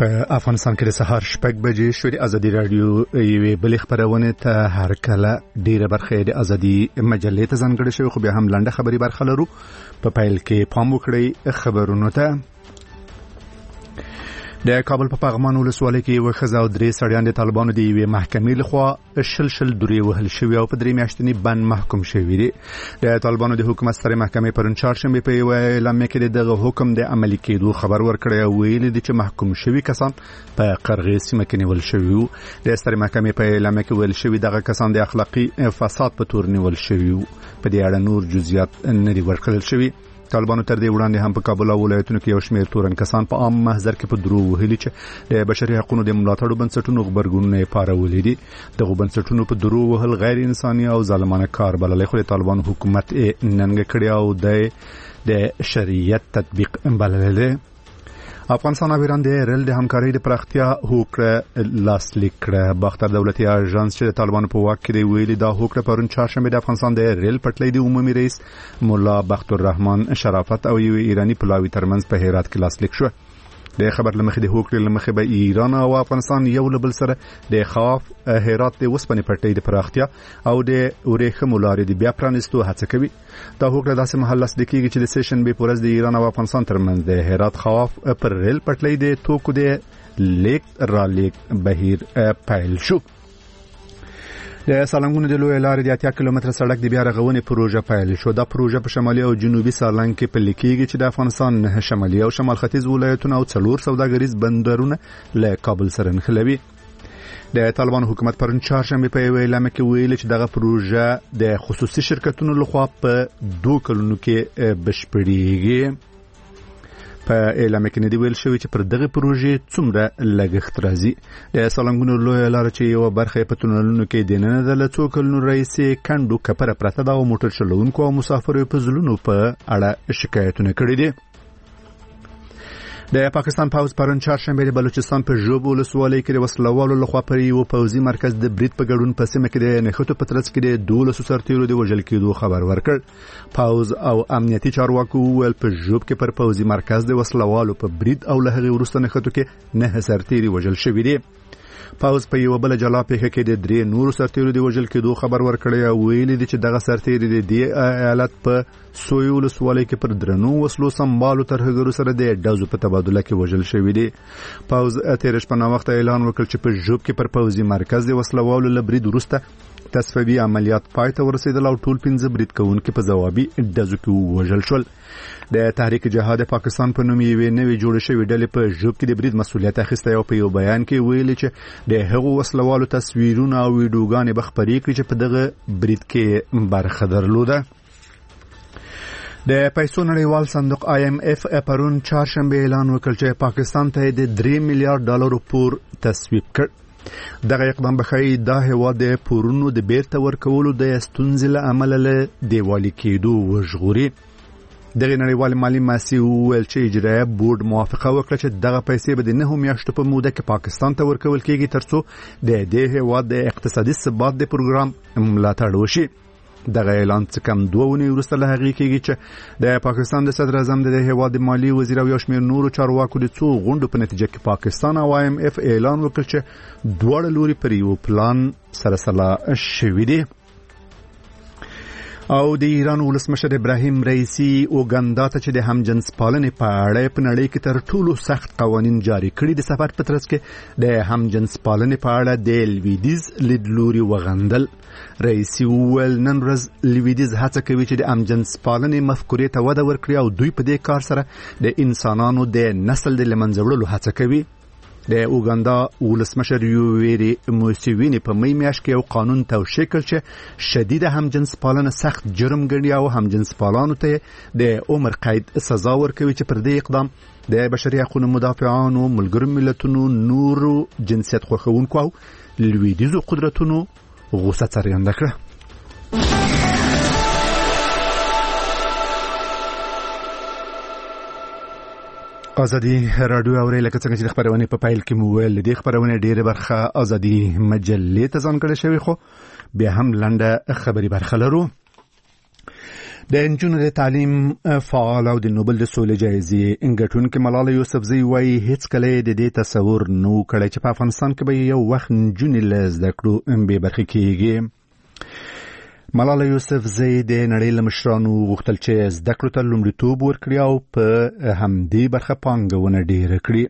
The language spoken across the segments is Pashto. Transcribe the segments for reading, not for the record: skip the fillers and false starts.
په افغانستان کې د سهار 6 بجې شوې. ازادي رادیو یوې بلې خبرونه ته هر کله ډیره برخه د ازادي مجلې ته ځانګړې شوې، خو بیا هم لنډه خبري برخه لرو. په پیل کې پام وکړئ خبرونو ته. د کابل په پغمان ولسوالۍ کې یو ښځه او 3 سړیان د طالبانو د یوې محکمې لخوا شل درې وهل شوي او په 3 میاشتنی بند محکوم شوي دي. د طالبانو د حکومت سترې محکمې پرون چهارشنبه په یو اعلامیه کې دغه حکم د عملي کېدو خبر ورکړی او ویلي دي چې محکوم شوي کسان په قرغې سیمه کې نیول شوي وو. د سترې محکمې په اعلامیه کې ویل شوي دغه کسان د اخلاقي فساد په تور نیول شوي وو. په دې اړه نور جزئیات نه دي ورکړل شوي. طالبانو تر دې وړاندې هم په کابل او ولایتونو کې یو شمېر تورن کسان په عام محضر کې په درو وهلي چې د بشري حقوقو د ملاتړو بنسټونو غبرګونونه یې پارولي دي. دغه بنسټونو په درو وهل غیر انساني او ظالمانه کار بللی، خو د طالبانو حکومت یې ننګه کړې او د شریعت تطبیق بللی دی. افغانستان او ایران د ریل د همکارۍ د پراختیا هوکړه لاسلیک کړه. باختر دولتي اژانس چې د طالبانو په واک کې دی ویلي دا هوکړه پرون چهارشنبه د افغانستان د ریل پټلۍ د عمومي رئیس مولا بختالرحمن شرافت او یو ایرانی پلاوي ترمنځ په هرات کې لاسلیک شو. د خبر لمخې د هوکړې لمخې به ایران او افغانستان یو له بل سره د خواف هرات د وسپنې پټلۍ د پراختیا او د ورېښمو لارې د بیا پرانیستو هڅه کوي. دا هوکړه داسې مهال لاسلیک کیږي چې د سیشنبې په ورځ د ایران او افغانستان ترمنځ د هرات خواف پر ریل پټلۍ د توکو د لیک را لیک بهیر پیل شو. د سالنګونو د لوی لارې د 80 کیلومتر سړک د بیا رغونې پروژه پیل شو. دا پروژه په شمالي او جنوبي سالنګ کې پلي کیږي چې د افغانستان 9 شمالي او شمال ختیځ ولایتونه او 4 سوداګریز بندرونه له کابل سره نښلوي. د طالبان حکومت پرون چهارشنبه په یو اعلامیه کې ویلي چې دغه پروژه د خصوصي شرکتونو لخوا په 2 کلونو کې بشپړیږي. په اعلامیه کې ندی ویل شوی چې پر دغه پروژې څومره لګښت راځي. د سالنګونو لوی لار چې یو برخه په تونلونو کې د نن د لڅو کلونو رئیس کندو کپره پرته دا موټر چلوونکو او مسافرو په ځلونو په اړه شکایتونه کړي دي. د پاکستان پوز پرون چهارشنبه د بلوچستان په ژوب ولسوالۍ کې د وسلوالو لخوا پر یو پوزي مرکز د برید په ګډون په سیمه کې د نښتو په ترڅ کې د 12 سرتیرو د وژل کېدو خبر ورکړ. پوز او امنیتي چارواکو ول په ژوب کې پر پوزي مرکز د وسلوالو په برید او له هغه وروسته نښتو کې 9 سرتیري وژل شوي دي. پوز په یو بل جلا پیښه کې د 3 نورو سرتیرو د وژل کېدو خبر ورکړی او ویلي دي چې دغه سرتیري د دې ایالت په سویو ولسوالۍ کې پر درنو وسلو سمبالو ترهګرو سره د ډزو په تبادله کې وژل شوي دي. پوز تیر شپه وخت اعلان وکړ چې په ژوب کې پر پوزي مرکز د وسلوالو له برید وروسته تصفیوي عملیات پای ته ورسېدل او ټول 15 برید کوونکي په ځوابي ډزو کې وژل شول. د تحریک جهاد پاکستان په نوم یوې نوې جوړې شوې ډلې په ژوب کې د برید مسؤلیت اخیستی او په یو بیان کې ویلي چې د هغو وسلوالو تصویرونه او ویډیوګانې به خپرې کړي چې په دغه برید کې برخه درلوده. د پیسو نړیوال صندوق IMF پرون چهارشنبه اعلان وکړ چې پاکستان ته د 3 میلیارډ ډالرو پور تصویب کړ. دغه اقدام به ښایي دا هیواد د پورونو د بیرته ورکولو د ستونزې له امله له دیوالي کېدو وژغوري. دغه نړیوال مالی ماسي ویل چې اجرایه بورډ موافقه وکړه چې دغه پیسې به د 9 میاشتو په موده کې پاکستان ته ورکول کېږي ترڅو د دې هیواد د اقتصادي ثبات د پروګرام ملاتړ وشي. دغه اعلان څه کم 2 ونې وروسته له هغې کېږي چې د پاکستان د صدر اعظم د هیواد د مالی وزیر او یو شمېر نورو چارواکو د څو غونډو په نتیجه کې پاکستان او IMF اعلان وکړ چې دواړه لوري پر یو پلان سره سلا شوي دي. او د ایران ولسمشر ابراهیم رئیسی اوګاندا ته چې د همجنس پالنې په اړه په نړۍ کې تر ټولو سخت قوانین جاری کړي د سفر په ترڅ کې د همجنس پالنې په اړه د لویدیز لیدلوري وغندل. رئیسی وویل نن ورځ لویدیز هڅه کوي چې د همجنس پالنې مفکورې ته وده ورکړي او دوی په دې کار سره د انسانانو د نسل د له منځه وړلو هڅه کوي. د اوګاندا ولسمشر یوویری موسیوینی په می میاشت کې یو قانون توشیح کړ چې شدید همجنس پالنه سخت جرم ګڼي او همجنس پالانو ته د عمر قید سزا ورکوي چې پر دې اقدام د بشري حقوقو مدافعانو، ملګرو ملتونو، نورو جنسیت خوښونکو او لویدیزو قدرتونو غوسه څرګنده کړه. ازادي رادیو اوري لکه څنګه چې خبرونه په پایل کې مو ویل دي خبرونه ډېره برخه ازادي مجلې ته ځانګړې شوی، خو بیا هم لنډه خبري برخه لرو. د نجونو د تعلیم فعال او د نوبل د سولې جایزې ګټونکې ملاله یوسفزۍ وایي هیڅ کله د دې تصور نو کړی چې په افغانستان کې به یو وخت نجونې له زده کړو بې برخې کېږي. ملاله یوسفزۍ د نړۍ له مشرانو غوښتل چې زده کړو ته لومړیتوب ورکړي او په همدې برخه پانګونه ډېره کړي.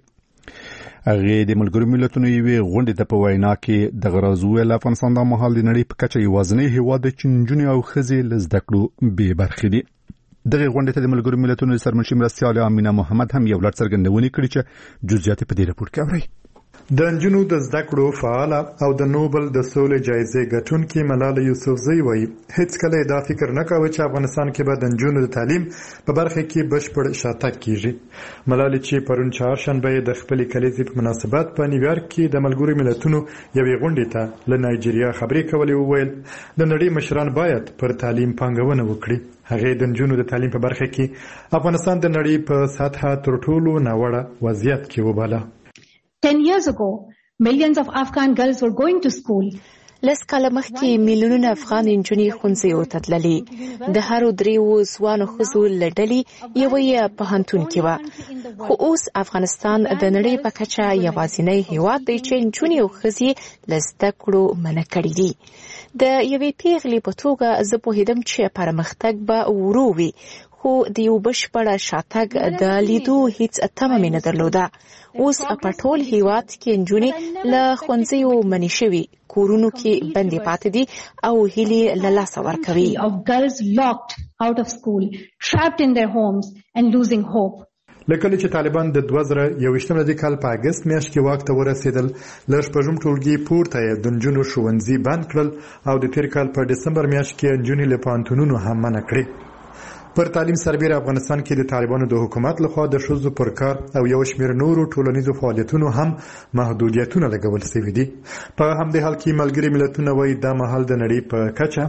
هغه د ملګرو ملتونو یوې غونډې ته په وینا کې د غرض ویل افغانستان د مهال د نړۍ په کچه یوازینی هیواد چې نجونې او ښځې له زده کړو بې برخې دي. دغه غونډې ته د ملګرو ملتونو د سرمنشي مرستیالې امینه محمد هم یو لړ څرګندونې کړې چې جزئیات په دې راپور کې اورئ. د نجونو د زده کړو فعال او د نوبل د سولې جایزې ګټونکې ملاله یوسفزۍ وایي هیڅ کله دا فکر نه کاوه چې افغانستان کې به د نجونو د تعلیم په برخه کې بشپړ شاتګ کیږي. ملاله چې پرون چهارشنبه د خپلې کلیزې په مناسبت په نیویارک کې د ملګرو ملتونو یوې غونډې ته له نایجیریا خبرې کولې وویل د نړۍ مشران باید پر تعلیم پانګونه وکړي. هغه د نجونو د تعلیم په برخه کې افغانستان د نړۍ په سطحه تر ټولو ناوړه وضعیت کې وباله. 10 years ago, millions of Afghan girls were going to school. لس کاله مخکې میلیونونه افغان نجونې ښوونځیو ته تللې. د هرو دریو ځوانو ښځو له ډلې یوه یې پوهنتون کې وه. خو اوس افغانستان د نړۍ په کچه یوازینی هیواد دی چې نجونې او ښځې له زده کړو منع کړي دي. د یوې پیغلې په توګه زه پوهېدم چې پرمختګ به ورو وي، خو د یو بشپړه شاتګ د لیدو هیڅ تمه مې نه درلوده. اوس په ټول هیواد کې نجونې له ښوونځیو منع شوي، کورونو کې بندې پاتې دي او هیلې له لاسه ورکوي. Of girls locked out of school, trapped in their homes and losing hope. لکه چې طالبان د 2021 کال په اگست میاشت کې واک ته ورسېدل، ل شپږم ټولګي پورته یې د نجونو ښوونځي بند کړل او د تیر کال په دسمبر میاشت کې نجونې له پوهنتونونو هم منع کړې. پر تعلیم سربېره افغانستان کې د طالبانو د حکومت لخوا د ښځو پر کار او یو شمېر نورو ټولنیزو فعالیتونو هم محدودیتونه لګول شوي دي. په همدې حال کې ملګري ملتونه وایي دا مهال د نړۍ په کچه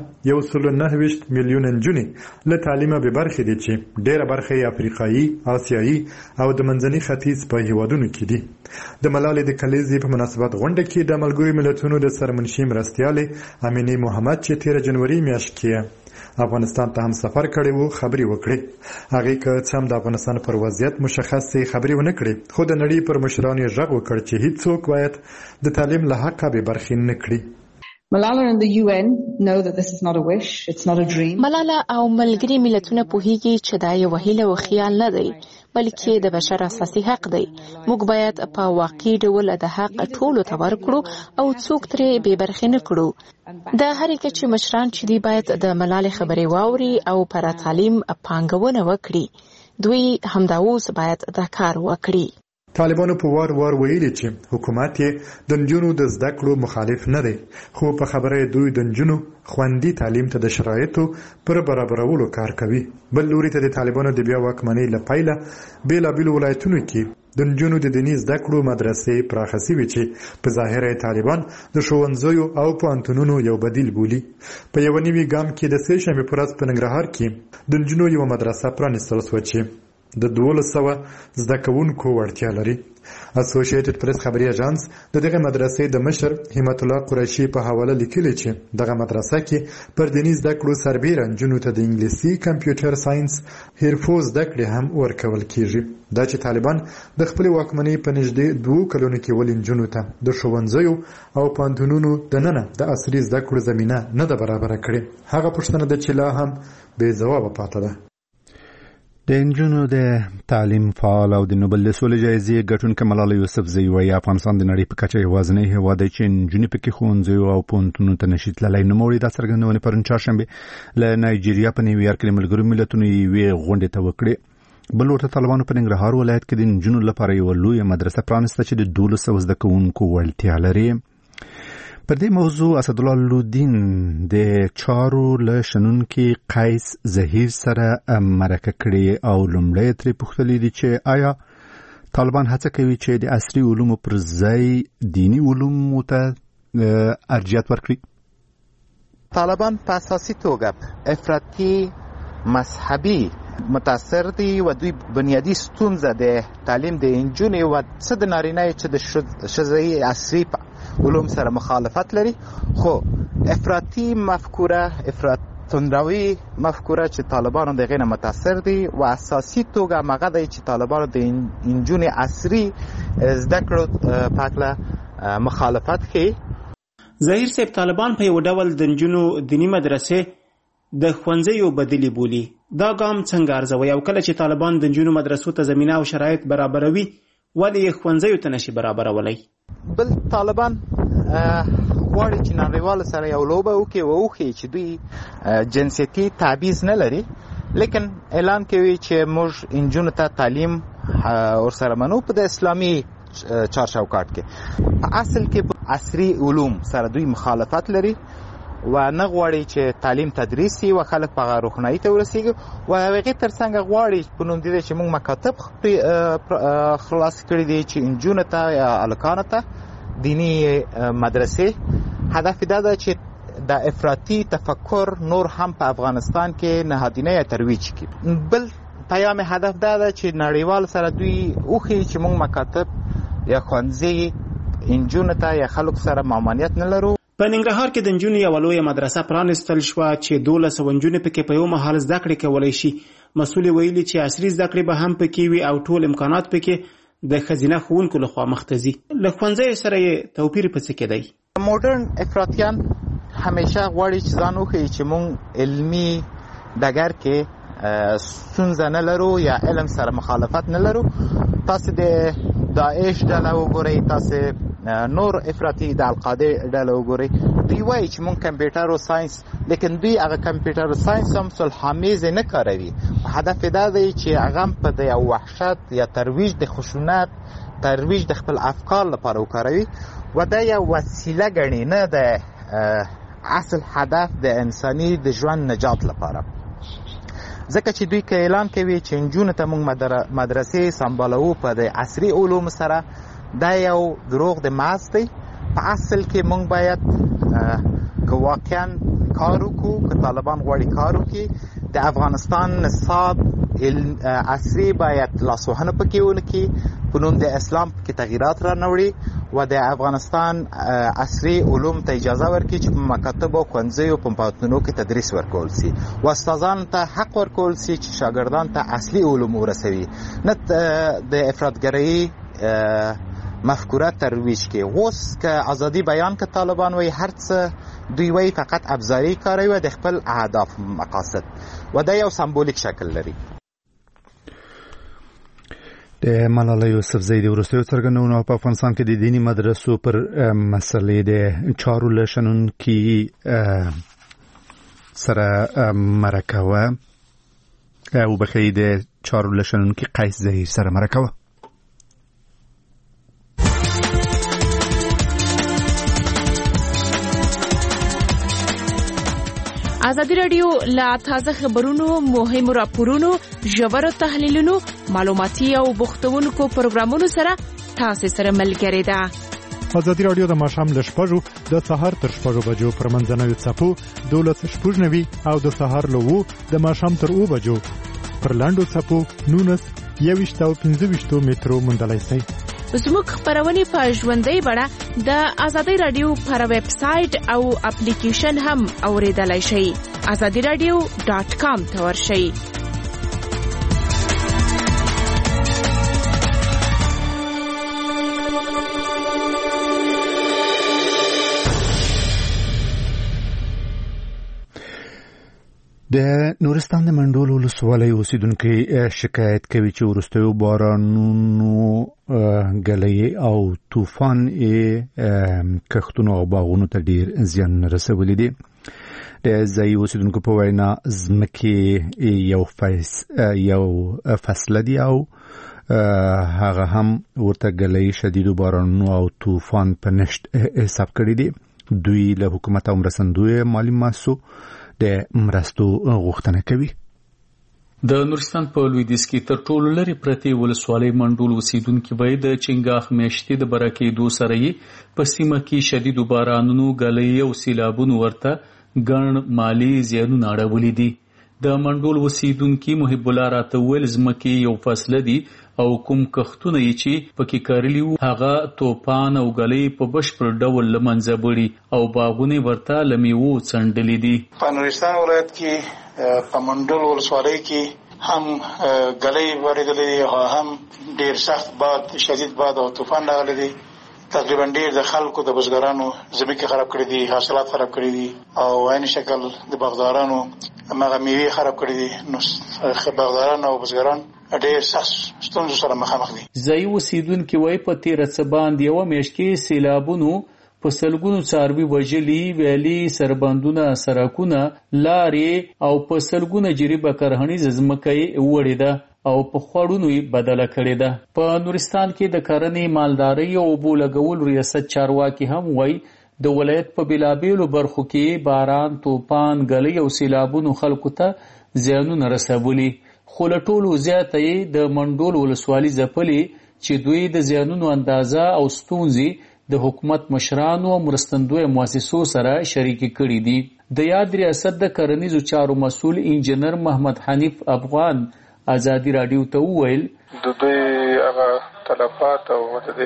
129 میلیونه نجونې له تعلیمه بې برخې دي چې ډېره برخه یې افریقایي، آسیایي او د منځني ختیځ په هیوادونو کې دي. د ملالې د کلیزې په مناسبت غونډه کې د ملګرو ملتونو د سرمنشي مرستیالې امینه محمد چې 13 جنوري میاشت کې افغانستان ته هم سفر کړی وو خبرې وکړې. هغه که څه هم د افغانستان پر وضعیت مشخصې خبرې ونه کړې، خو د نړۍ پر مشرانو یې غږ وکړ چې هیڅوک باید د تعلیم له حقه بې برخې نه کړي. Malala and the UN know that this is not a wish, it's not a dream. ملاله او ملګري ملتونه پوهیږي چې دا یو هیله او خیال نه دی، بلکې د بشر اساسي حق دی. موږ باید په واقعي ډول د حق ټولو ته ورکړو او څوک ترې بې برخې نه کړو. د هرې کچې مشران چې دی باید د ملالې خبرې واوري او پر تعلیم پانګونه وکړي. دوی همدا اوس باید دا کار وکړي. طالبانو په وار وار ویلي چې حکومت یې د نجونو د زده کړو مخالف نه دی، خو په خبره دوی د نجونو خوندي تعلیم ته د شرایطو پر برابرولو کار کوي. بل لوري ته د طالبانو د بیا واکمنۍ له پیله بېلابېلو ولایتونو کې د نجونو د دیني زده کړو مدرسې پراخه شوي چې په ظاهره طالبان د ښوونځیو او پوهنتونونو یو بدیل بولي. په یوه نوي ګام کې د سې شنبې په ورځ په ننګرهار کې د نجونو یوه مدرسه پرانیستل شوه چې د 1200 زده کوونکو وړتیا لري. اسوسییټډ پریس خبري اژانس د دغه مدرسې د مشر همت الله قریشي په حواله لیکلی چې دغه مدرسه کې پر دیني زده کړو سربېره نجونو ته د انګلیسي، کمپیوټر ساينس، حرفو زده کړې هم ورکول کیږي. دا چې طالبان د خپل واکمنۍ په نږدې 2 کلونو کې ولې نجونو ته د ښوونځیو او پوهنتونونو دننه د عصري زده کړو زمینه نه ده برابره کړې، هغه پوښتنه ده چې لا هم بې ځوابه پاتې ده. د نجونو د تعلیم فعال او د نوبل د سولې جایزې ګټونکې ملاله یوسفزۍ وایي افغانستان د نړۍ په کچه یوازینی هیواد دی چې نجونې پکې ښوونځیو او پوهنتونونو ته نشي تللی. نوموړي دا څرګندونې پرون چهارشنبې له نایجیریا په نیویارک کې د ملګرو ملتونو یوې غونډې ته وکړې. بل ورته طالبانو په ننګرهار ولایت کې د نجونو لپاره یوه لویه مدرسه پرانیسته چې د 1200 زده کوونکو وړتیا لري. پر دې موضوع اسدالله لودین د چارو له شنونکي قیس زهیر سره مرکه کړې او لومړی ترې پوښتلي دي چې آیا طالبان هڅه کوي چې د عصري علومو پر ځای دینی علومو ته ارجحیت ورکړي؟ طالبان په اساسي توګه افراطي مذهبي متاثر دي و دوی بنیادی ستونزه د تعلیم د نجونې و څه د نارینه چې د ښځې عصري علوم سره مخالفت لري، خو افراطي مفکوره، توندروي مفکوره چې طالبانو دغه نه متاثر دي او اساسي توګه مغه دی چې طالبانو د انجونې عصري زده کړو پاکله مخالفت کوي. ظاهر صاحب طالبان په یو ډول د انجونو دینی مدرسې د ښوونځیو بدلی بولی. دا ګام څنګه ارزوي او کله چې طالبان د انجونو مدرسو ته زمینه او شرایط برابروي ولې یې ښوونځیو ته نشي برابرولی؟ بل طالبان غواړي چې نړیوال سره یو لوبه وکړي او وښیي چې دوی جنسیتي تبعیض نه لري، لیکن اعلان کوي چې موږ انجونو ته تعلیم ورسره منو په د اسلامي چارچوکاټ کې. په اصل کې عصري علوم سره دوی مخالفت لري و نه غواړي چې تعلیم تدریس شي او خلک په روښنايي ته ورسیږي او هغې تر څنګ غواړي په نوم دي چې موږ مکاتب خلاص کړي دي چې انجونو ته یا هلکانو ته دینی مدرسې. هدف دا ده چې د افراطي تفکر نور هم په افغانستان کې نهادینه یا ترویج کړي. بل پیام هدف دا ده چې نړیوال سره دوی وښیي چې موږ مکاتب یا ښوونځي انجونو ته یا خلکو سره ممانعت نه لرو. په ننګرهار کې د انجونو یوه لویه مدرسه پرانستل شوه چې 1200 نجونې پکې په یو مهال زده کړې کولی شي. مسؤل ویلي چې عصري زده کړې به هم پکې وي او ټول امکانات پکې د ښځینه ښوونکو لخوا مخته ځي. له ښوونځیو سره یې توپیر په څه کې دی؟ مډرن افراطیان همیشه غواړي چې ځان وښیي چې موږ علمي ډګر کې ستونزه نه لرو یا علم سره مخالفت نه لرو. تاسو د داعش ډله وګورئ، تاسو نور افراطي د القاعده ډله وګورئ، دوی وایي چې موږ کمپیوټر او ساينس، لیکن دوی هغه کمپیوټر او ساينس هم صلح‌آمیز نه کاروي. هدف دا دی چې هغه په د وحشت یا ترویج د خشونت، ترویج د خپل افکار لپاره وکاروي و دا یو وسیله ګڼي، نه د اصل هدف د انساني د ژوند نجات لپاره. ځکه چې دوی که اعلان کوي چې انجونو ته موږ مدرسې سمبالوو په د عصري علومو سره، دا یو دروغ د محض دی. په اصل کې موږ باید که واقعا کار وکړو، که طالبان غواړي کار وکړي، د افغانستان نصاب عصري باید لاسوهنه پکې ونه کړي، په نوم د اسلام کې تغییرات را نوړي و د افغانستان عصري علوم ته اجازه ورکړي چې په مکاتبو او ښوونځیو په پوهنتونونو کې تدریس ورکول سي و استادانو ته حق ورکول سي چې شاګردان ته اصلي علوم ورسوي، نه د افراطګرۍ مفکوره ترویج کې. اوس که ازادي بیان که طالبان وایي هر څه دوی وایي فقط ابزاري کاروي و د خپل اهداف مقاصد و دا یو سمبولیک شکل لري. د ملاله یوسفزۍ د وروستیو څرګندونو په افغانستان کې د دینی مدرسو پر مسلې د چارو له شنونکي سره مرکه وه او بخی د چارو له شنونکي قیس ظهیر سره مرکه وه. ازادي رادیو لا تازه خبرونو، مهمو راپورونو، ژورو تحلیلونو، معلوماتي او بوختونکو پروګرامونو سره تاسو سره ملګری ده. ازادي رادیو د ماښام له 6 د سهار تر 6 بجو پر منځنوي څپو 12:90 او د سهار له 2 د ماښام تر 2 بجو پر لاندو څپو 19 او 15 مترو مندلای سي. زموږ خبرونه په ژوندۍ بڼه د ازادي رادیو پر ویب سټ او اپلیکیشن هم اوریدلای شئ. azadiradio.com ته ورشئ. د نورستان د منډول ولسوالۍ اوسیدونکو شکایت کوي چې وروستیو بارانونو ګلې او طوفان کښتونو او باغونو ته ډیر زیان رسولی دی. د ځایي اوسیدونکو په وینا ځمکې یو فصله دی او هغه هم ورته ګلې شدیدو بارانونو او طوفان په نشت حساب کړی دی. دوی له حکومت او مرستندوی مالی ماسو د مرستو غوښتنه کوي. د نورستان په لویدیځ کې تر ټولو لرې پرتې ولسوالۍ منډول اوسیدونکي وایي د چنګاښ میاشتې د برکېدو سره یې په سیمه کې شدیدو بارانونو، ګلۍ او سیلابونو ورته ګڼ مالي زیانونه اړولي دي. د منډول اوسیدونکي محب الله راته ویل ځمکې یو فاصله دي او کوم کښتونه یې چې پکې کرلي وو هغه توپان او ګلۍ په بشپړ ډول له منځه وړي او باغونه ورته له میوو څنډلي دي. په نورستان ولایت کې په منډول ولسوالۍ کې هم ګلۍ ورېدلې دي او هم ډېر سخت باد شدید باد او طوفان راغلی دی. تقریبا ډېر د خلکو د بزګرانو ځمکې خراب کړي دي، حاصلات خراب کړي دي او عین شکل د باغدارانو هغه میوې خراب کړي دي. نو باغداران او بزګران ډېر سخت ستونزو سره مخامخ دي. ځایي اوسیدونکي وایي په تېره څه باندې یوه میاشت کې سیلابونو په سلګونو څاروي وژلي، ویالې، سربندونه، سړکونه، لارې او په سلګونه جریبه کرهڼیزه ځمکه یې وړې ده او په خوړونو یې بدله کړې ده. په نورستان کې د کرنې، مالدارۍ او اوبو لګولو ریاست چارواکي هم وایي د ولایت په بېلابېلو برخو کې باران، توپان، ګلۍ او سیلابونو خلکو ته زیانونه رسولي، خو له ټولو زیاته یې د منډول ولسوالي ځپلې چې دوی د زیانونو اندازه او ستونزې د حکومت مشرانو او مرستندویه مؤسسو سره شریکې کړي دي. د یاد ریاست د کرنیزو چارو مسؤل انجینر محمد حنیف افغان ازادي راډیو ته وویل د دوی هغه تلفات او د دې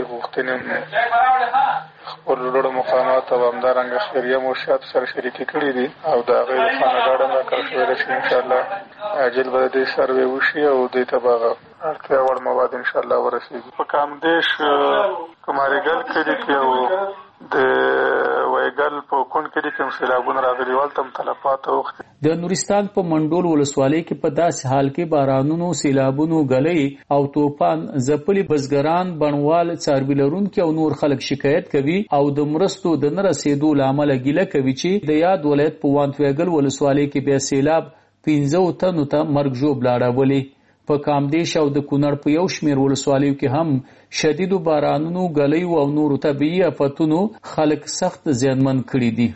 غوښتنې خپل لوړو مقامات او همدارنګه خیریه منشیاتو سره شریکې کړي دي او د هغې د خانهګاډو راکړل شوی ده چې انشاءالله عاجل به د دې سروې وشي او دوی ته به هغه اړتیا وړ مواد انشاءالله ورسېږي. په کامدېش کماریګل کلي کې او د وایګل په کونډ کلي کې هم سیلابونه راغلي وو، هلته هم تلفات اوښتي. د نورستان په منډول ولسوالۍ کې په داسې حال کې بارانونو، سیلابونو، ګلۍ او توپان ځپلي بزګران، بڼوال، څاروي لرونکي او نور خلک شکایت کوي او د مرستو د نه رسېدو له امله ګیله کوي چې د یاد ولایت په وانتویګل ولسوالۍ کې بیا سیلاب 15 تنو ته مرګ ژوبله اړولې. په کامدېش او د کونړ په یو شمېر ولسوالیو کې هم شدیدو بارانونو، ګلیو او نورو طبیعي آفتونو خلک سخت زیانمن کړي دي.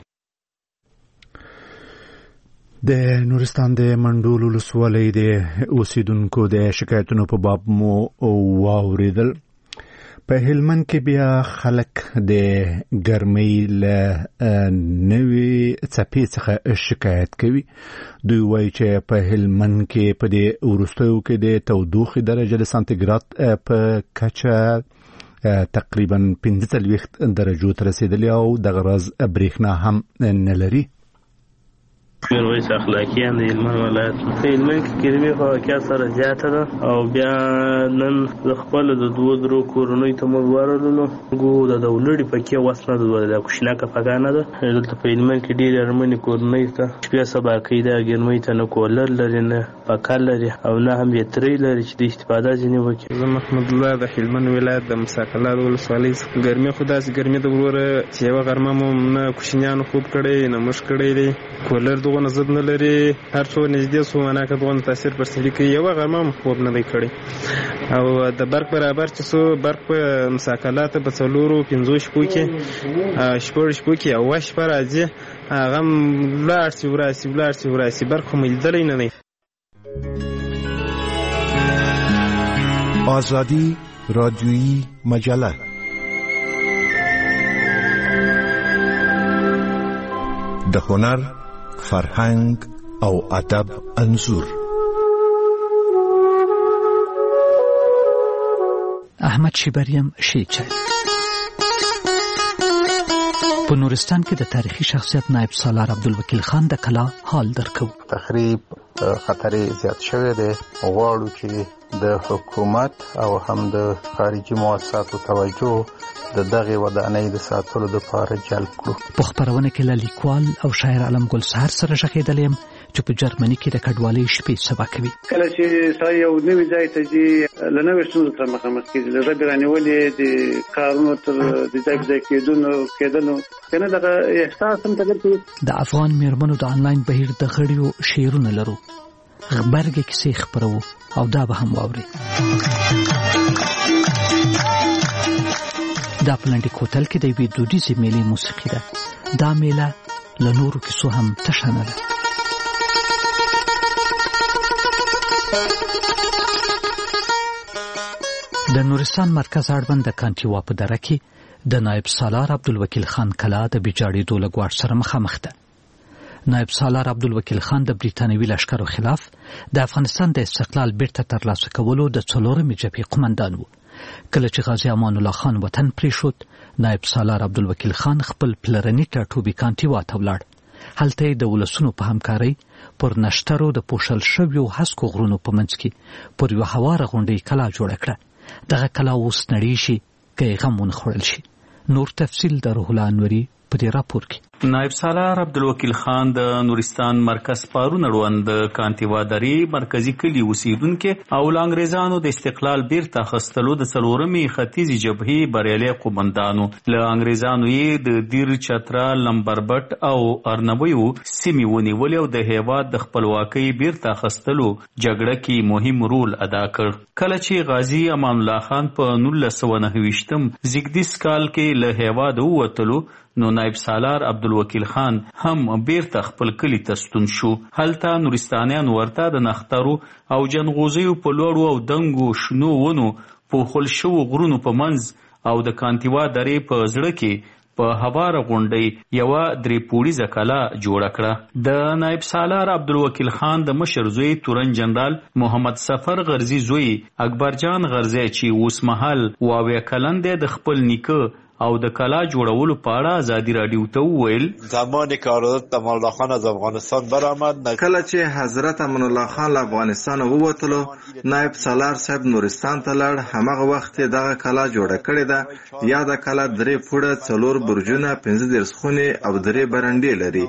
د نورستان د منډول ولسوالۍ د اوسیدونکو د شکایتونو په باب مو واوریدل. په هلمند کې بیا خلک د ګرمۍ له نوې څپې څخه شکایت کوي. دوی وایي چې په هلمند کې په دې وروستیو کې د تودوخې درجه د سانتیګراد په کچه تقریبا 45 درجو ته رسیدلې او دغه ورځ برېښنا هم نه لري. میرویس اخلاقیان د هلمند ولایت په هلمند کې ګرمي په واقعیت سره زیاته ده او بیا نن د خپل د 2 کورونو ته موږ ورغلو ګو د دولړي پکې وسنه د کوښنا کفګانه ده. دلته په هلمند کې ډېر ارمني کورونه ته شپه سبا کې د ګرمۍ ته نه کولر لري، نه پکال لري او نه هم یتري لري چې د استفاده ځنی وکړي. زه محمد الله د هلمند ولایت د مساقلات ولسوالۍ څخه. ګرمي خو داسې ګرمي د وروره چې یوه غرمه مو نه کوښنیانو خوب کړی نه موږ کړی دی، کولر دغه ضد نه لري، هر څو نږدې سو معنا که دغه تاثیر پر سړي کوي. یوه غرمه هم خوب نه دی کړی او د برق برابر چې سو برق په مساقلات په 4-5 شپو کې شپو کې او شپه راځي هغه هم ولاړ سي برق خو مې لیدلی نه دی. آزادی رادیویی مجله د هنر، فرهنګ او ادب انځور. احمد شیبریم شیچه په نورستان کې د تاریخي شخصیت نائب سالار عبدالوکیل خان د کلا حال درکو. تخریب خطر زیات شوی دی، غواړو چې د حکومت او هم د خارجي مؤسساتو توجه د دغه ودانۍ د ساتلو لپاره جلب کړو. په خبرونه کې له لیکوال او شاعر علم ګل سهار سره شخېدل یم چې په جرمني کې د کډوالۍ شپې سبا کوي. کله چې سړی یو نوی ځای ته ځي له نوې ستونزو سره مخامخ کېږي، له ربې رانیولې د کارونو تر د ځای کېدنو کنه دغه احساس هم تغیر کوي. د افغان میرمنو د انلاین بهیر د غړیو شعرونه لرو، غبرګې کیسې خپرو او دا به هم واوري. دا پلانډي کوتل کې د یوې دودیزې میلې موسیقي ده. دا میله له نورو کیسو هم تشه نه ده. د نورستان مرکز اړوند د کانټیوا په دره کې د نائب سالار عبدالوکیل خان کلا د بېجاړېدو له ګواښ سره مخامخ ده. نائب سالار عبدالوکیل خان د بریټانوي لشکرو خلاف د افغانستان د استقلال بیرته ترلاسه کولو د 4مې جبهې قومندان و. کله چې غازی امان الله خان وطن پریښود، نائب سالار عبدالوکیل خان خپل پلرني ټاټوبي کانټیوا ته ولاړ. هلته د ولسونو په همکارۍ پر نشترو د پوښل شویو هسکو غرونو په منځ کې پر یوه هواره غونډۍ کلا جوړه کړه. دغه کلا اوس نړۍ شي که یې غم ونه خوړل شي. نور تفصیل د روح الله انوري په دې راپور کې. نائب سالار عبدالوکیل خان د نورستان مرکز پارون اړوند کانتیوا درې مرکزی کلی اوسیدونکو او له انګریزانو د استقلال بیرته اخیستلو د 4مې ختیځې جبهې بریالي قومندانو. له انګریزانو یې د دیر، چترا، لمبربټ او ارنبیو سیمې ونیولې او د هیواد د خپلواکۍ بیرته اخیستلو جګړه کې مهم رول ادا کړ. کله چې غازی امان الله خان په 1929 زیږدیز کال کې له هیواد ووتلو، نو نائب سالار عبدالوکیل خان هم بیرته خپل کلی ته ستون شو. هلته نورستانیان ورته د نخترو او جنغوزیو په لوړو او دنګو شنو ونو پوښل شوو غرونو په منځ او د کانتیوا درې په زړه کې په هواره غونډۍ یوه 3 پوړیزه کلا جوړه کړه. د نائب سالار عبدالوکیل خان د مشر زوی تورن جنرال محمد سفر غرزي زوی اکبرجان غرزي چې اوس مهال 22 کلن دی، د خپل نیکه او د کلا جوړولو په اړه ازادي رادیو ته وویل: زمانی که حضرت امان الله خان از افغانستان برآمد، کله چې حضرت امان الله خان له افغانستان ووتلو، نائب سالار صاحب نورستان ته لاړ. همغه وخت دغه کلا جوړه کړې ده. یا د کلا 3 پوړه، 4 برجونه، 15 خونې او 3 برنډې لري.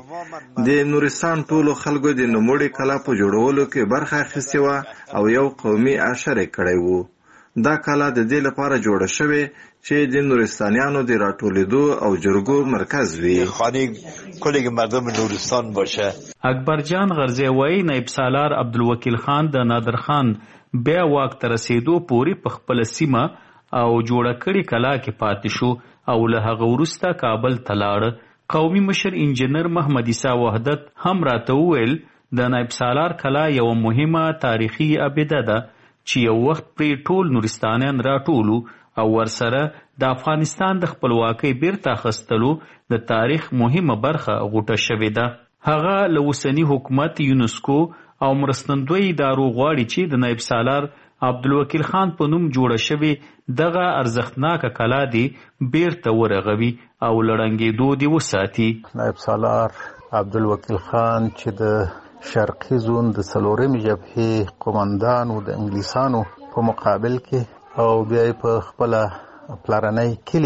د نورستان ټولو خلکو د نوموړي کلا په جوړولو کې برخه اخیستې وه او یو قومي عشر یې کړی و. دا کلا د دې لپاره جوړه شوې چې د نورستانیانو د راټولېدو او جرګو مرکز وي. خانه کلی مردم نورستان باشه. اکبرجان غرزي وایي نائب سالار عبدالوکیل خان د نادر خان بیا واک ته رسېدو پورې په خپله سیمه او جوړه کړې کلا کې پاتې شو او له هغه وروسته کابل ته لاړ. قومي مشر انجینر محمد عیسی وحدت هم راته وویل د نائب سالار کلا یوه مهمه تاریخي ابیده ده چې یو وخت پرې ټول نورستانیان راټولو او ورسره د افغانستان د خپلواکۍ بیرته اخیستلو د تاریخ مهمه برخه غوټه شوې ده. هغه له اوسني حکومت، یونسکو او مرستندوی ادارو غواړي چې د نائب سالار عبدالوکیل خان په نوم جوړه شوې دغه ارزښتناکه کلا دی بیرته ورغوي او لړنګېدو دی وساتي. نائب سالار عبدالوکیل خان چې د شرقي زون د 4مې جبهې قومندان و د انګلیسانو په مقابل کې، او بیا په خپل پلارنۍ کلی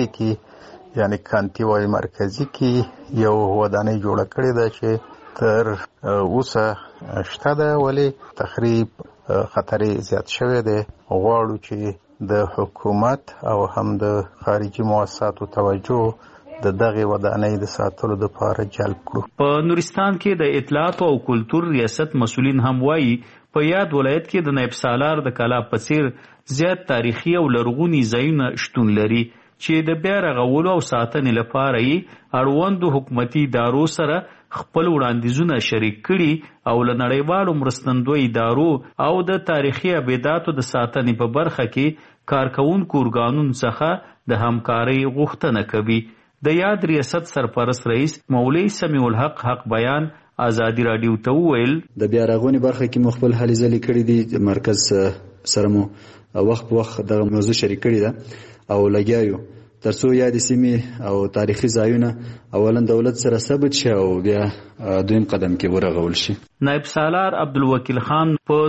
کې یعنی کانتیوای مرکزی کې یو ودانۍ جوړه کړې ده چې تر اوسه شته ده، ولی تخریب خطر زیات شوی دی. غواړو چې د حکومت او هم د خارجي مؤسساتو توجه د دغه ودانۍ د ساتلو لپاره جلب کړو. په نورستان کې د اطلاعات او کلتور ریاست مسؤلین هم وایي په یاد ولایت کې د نائب سالار د کلا په څیر زیات تاریخي او لرغوني ځایونه شتون لري چې د بیا رغولو او ساتنې لپاره یې اړوندو حکومتي ادارو سره خپل وړاندیزونه شریک کړي او له نړیوالو مرستندوی ادارو او د تاریخي ابیداتو د ساتنې په برخه کې کارکوونکو ارګانونو څخه د همکارۍ غوښتنه کوي. د یاد ریاست سرپرست رئیس مولوي سمیع الحق حق بیان ازادي رادیو ته وویل: د بیا رغونې برخه کې مو خپل هلې ځلې کړي دي. مرکز سره مو وخت په وخت دغه موضوع شریک کړي ده او لګیایو ترڅو یادې سیمې او تاریخي ځایونه اولا دولت سره ثبت شي او بیا دویم قدم کې ورغول شي. نائب سالار عبدالوکیل خان په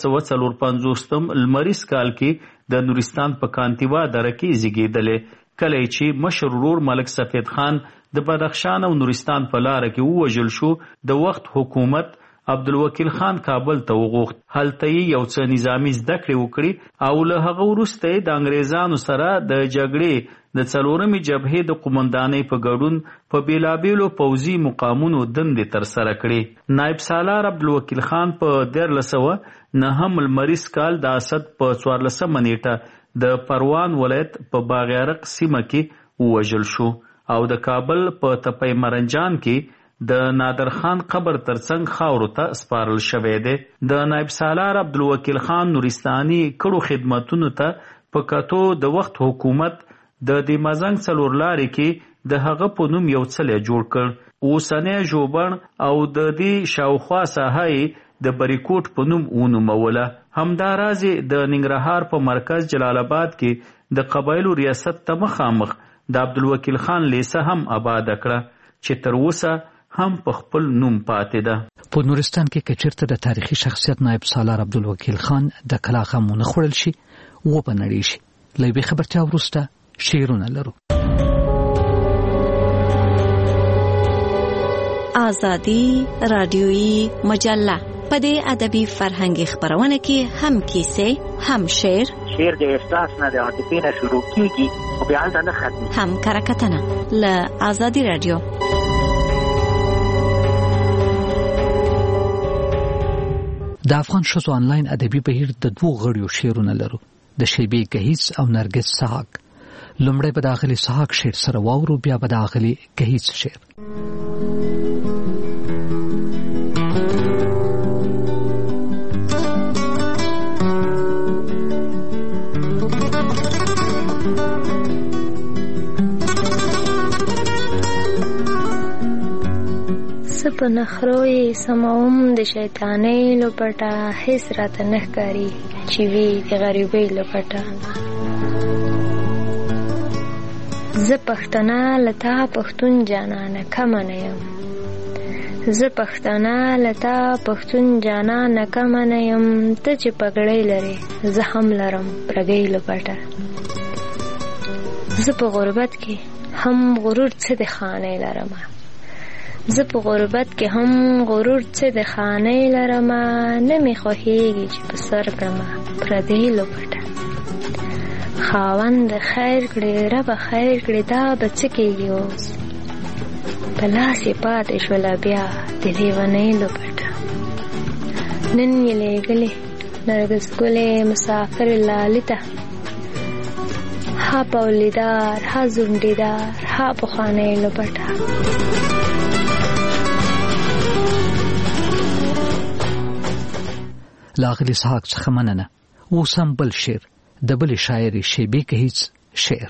1254 لمریز کال کې د نورستان په کانتیوا دره کې زیږېدلی. کله چې مشر ورور ملک سفید خان د بدخشان او نورستان په لاره کې ووژل شو، د وخت حکومت عبدالوکیل خان کابل ته وغوښت. هلته یې یو څه نظامي زده کړې وکړې او له هغه وروسته یې د انګریزانو سره د جګړې د 4مې جبهې د قومندانۍ په ګډون په بېلابېلو پوځي مقامونو دندې ترسره کړې. نائب سالار عبدالوکیل خان په 1309 لمریز کال د اسد په 14مه نیټه د پروان ولایت په باغیارق سیمه کې ووژل شو او د کابل په تپی مرنجان کې د نادر خان قبر ترڅنګ خاورو ته سپارل شوی دی. د نائب سالار عبدالوکیل خان نورستاني کړو خدمتونو ته په کتو د وخت حکومت د دمازنګ څلور لارې کې د هغه په نوم یو څلی جوړ کړ. اوسنۍ ژوبڼ او د دې شاوخوا ساحه د بریکوټ په نوم ونوموله. همداراز د ننګرهار په مرکز جلال آباد کې د قبایلو ریاست ته مخامخ د عبدالوکیل خان لیسه هم آباد کړه چې تر اوسه هم په خپل نوم پاتې ده. په نورستان کې کچرته د تاریخي شخصیت نائب سالار عبدالوکیل خان د کلا غمونه خوړل شي و بنړي شي. لوی خبرتیا ورسته شعرونه لرو. آزادی رادیویی مجله په دې ادبي فرهنګي خبرونه کې هم کیسې هم شعر د احساس نه د عاطفې نه شروع کیږي او بیا نه ختمي هم کرکټنه له آزادی رادیو. د افغان شوزو آنلاین ادبي بهیر د دوه غړیو شعرونه لرو، د شیبې گهیز او نرګس سحاق. لومړی به د اغلي سحاق شعر سره واورو، بیا به د اغلي گهیز شعر. په نخروی سماوم د شیطانې لپټه، هیڅ راته نه ښکاري چې وي د غریبۍ لپټه. زه پښتنه لتا پښتون جانانه کمه نه یم، زه پښتنه لتا پښتون جانانه کمه نه یم. ته چې پګړۍ لرې زه هم لرم پرګۍ لپټه. زه په غربت کې هم غرور څه د خانې لرمه، زه په غربت کې هم غرور څه د خانې لرمه. نه مې خوښېږي چې په سر کړمه پردۍ لپټه. خاوند خیر کړې ربه خیر کړې دا به څه کېږي اوس، په لاس یې پاتې شوله بیا د لیونۍ لپټه. نن یې لېږلې نرګس ګلې مسافر لالي ته، ها پولیدار ها زونډیدار ها پخوانۍ لپټه. لاغلی سحاق څخه مننه. اوس هم بل شعر د بلې شاعرې شیبې گهیز شعر.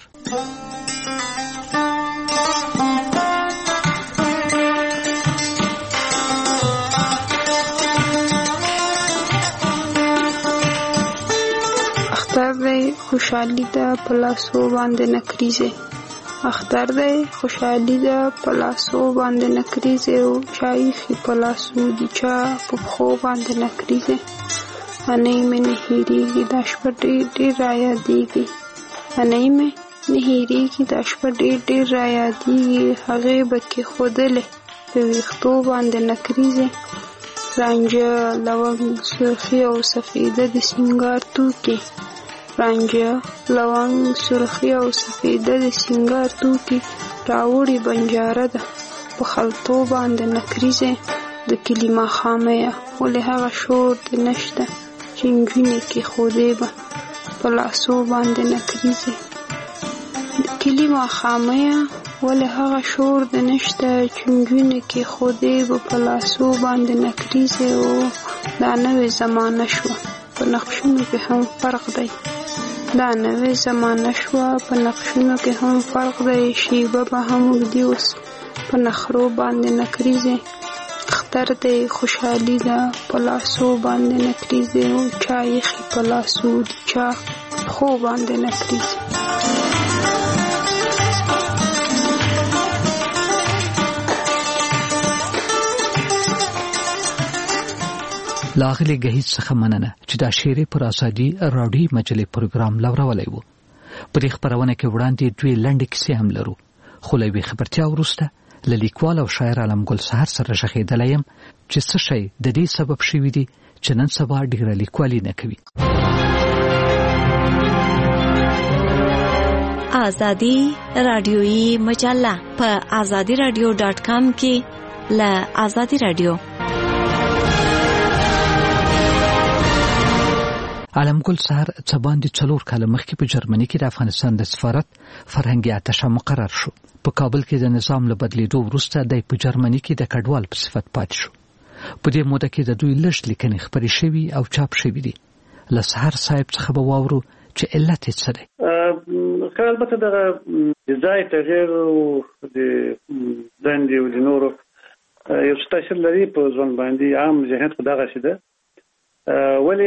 اختر دی خوشحالي ده په لاسو باندې نکریزه، اختر دی خوشحالي ده په لاسو باندې نکریزه، او شایخي په لاسو دي چا په پښو باندې نکریزه. انۍ مې نه هېرېږي دا شپه ډېر ډېر رایادېږي، انۍ مې نه هېرېږي دا شپه ډېر ډېر رایادېږي. هغې به کېښودلې په ویښتو باندې نکریزې، رانجه لونګ سرخي او سفیده د سینګار توکي، رانجه لونګ سرخي او سفیده د سینګار توکي. راوړي بنجاره ده په خلطو باندې نکریزې، د کلي ماښاميه ولې هغه شور دې نشته چې نجونې کېښودې به په لاسو باندې نکریزې. د کلي ماښاميه ولې هغه شور دې نشته چې نجونې کېښودې به په لاسو باندې نکریزې. او دا نوې زمانه شوه په نقشونو کې هم فرق دی، دا نوې زمانه شوه په نقشونو کې هم فرق دی. شیبه به هم اوږدې اوس په نخرو باندې نکریزې. اختر دی خوشحالي ده په لاسو باندې نکریزې، او چا یخي په لاسو دي چا پښو باندې نکریزې. لاغلی گهیز څخه مننه چې دا شعر پر آزادي راډیو مجلې پروګرام لورولی وو. په دې خبرونه کې وړاندې دوی لنډې کیسې هم لرو، خو له یوې خبرتیا وروسته له لیکوال او شاعر علمګل سحر سره ژغېدلی یم چې څه شی د دې سبب شوي دي چې نن سبا ډېره لیکوالي نه کوي. آزادی رادیویی مجله په azadiradio.com کې له آزادی رادیو. علمګل سحر څه باندې 4 کاله مخکې په جرمني کې د افغانستان د سفارت فرهنګي اتشه مقرر شو. په کابل کې د نظام له بدلیدو وروسته د په جرمني کې د کډوال په صفت پاتې شو. په دې موده کې د دوی لږ لیکنې خپرې شوي او چاپ شوي دي. له سحر صاحب څخه به واورو چې علت یې څه دی؟ که البته دغه د ځای تغییر او د دندې او د نورو یو څه تاثیر لري په ژوند باندې. عام ذهنیت خو دغسې ده. ولې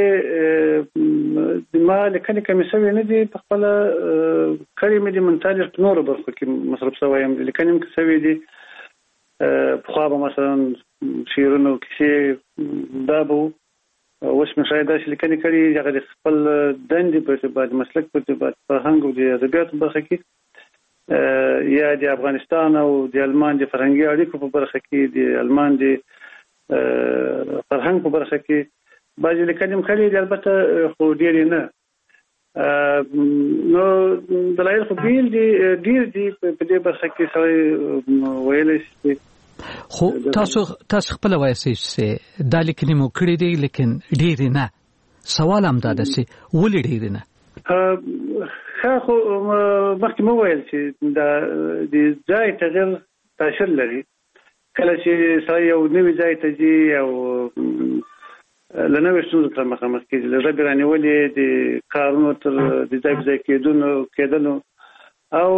ما لیکنې کمې شوې نه دي، په خپله کړې مې دي منتاجر په نورو برخو کې مصروف شوی یم. لیکنې مې شوې دي پخوا به مثلا شعرونه او کیسې دا به اوس مې شاید داسې لیکنې کړي هغه د خپل دندې په اعتبار د مسلک په اعتبار فرهنګ او د ادبیاتو برخه کې یا د افغانستان او د المان د فرهنګي اړیکو په برخه کې د المان د فرهنګ په برخه کې بعضې لیکنې مې کړي دي، البته خو ډېرې نه. نو دلایل خو ډېر دي په دې برخه کې سړی ویلی شي. خو تاسو خپل وایسئ چې دا لیکنې مو کړې دي لیکن ډېرې نه. سوال هم دا ده چې ولې ډېرې نه؟ خو مخکې مو ویل چې د ځای تغیر تاثیر لري. کله چې سړی یو نوي ځای ته ځي او له نوې ستونزو سره مخامخ کېږي، له ژبې رانیولې د کارونو تر د ځای په ځای کېدلو او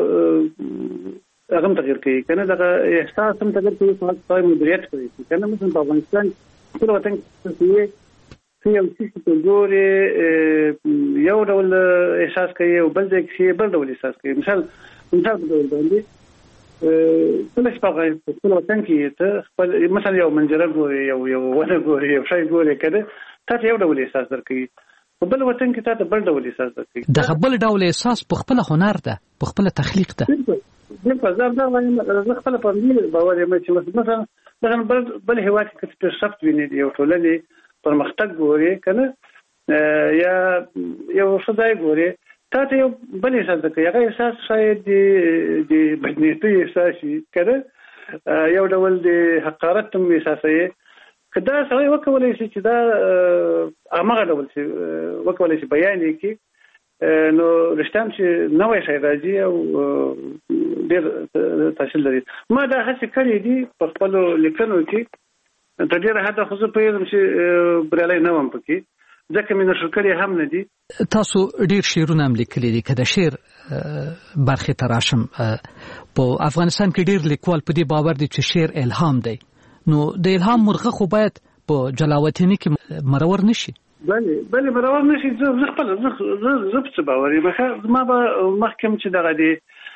هغه هم تغیر کوي که نه، دغه احساس هم تغیر کوي، سړی مدیریت کوي که نه. مثلا په افغانستان ټول وطن کې یو څیز ته ګورې یو ډول احساس کوي او بل ځای کې بل ډول احساس کوي. مثال په ډول باندې کله چې په خپل وطن کې ته خپل مثلا یو منظره ګورې، یو ونه ګورې، یو شی ګورې که نه، تا ته یو ډول احساس درکوي. په بل وطن کې تا ته بل ډول احساس درکوي. دغه بل ډول احساس په خپله هنر ده، په خپله تخلیق ده. بالکل زه خپله په دې باور یم چې مثلا بل هېواد کې که پیشرفت وینې یو ټولنې پرمختګ ګورې که نه یا یو ښه ځای ګورې، تا ته یو بل احساس درکوي. هغه احساس شاید د بدنیتۍ احساس شي که نه، یو ډول د حقارت هم احساسوي. که دا سړی وکولی شي چې دا همغه ډول چې وکولی شي بیان یې کړي، نو رښتیا چې نوی شی راځي او ډېر تاثیر لري. ما دا هڅې کړې دي په خپلو لیکنو کې، تر ډېره حده خو زه پوهېږم چې بریالی نه وم پکې، ځکه مې نشر کړي هم نه دي. تاسو ډېر شعرونه هم لیکلي دي. که د شعر برخې ته راشم، په افغانستان کې ډېر لیکوال په دې باور دي چې شعر الهام دی. نو د الهام مرغه خو باید په جلاوطنۍ کې مرور نشي. بله مرور نشي. زه خپله زه په څه باور یم. ما به مخکې چې دغه د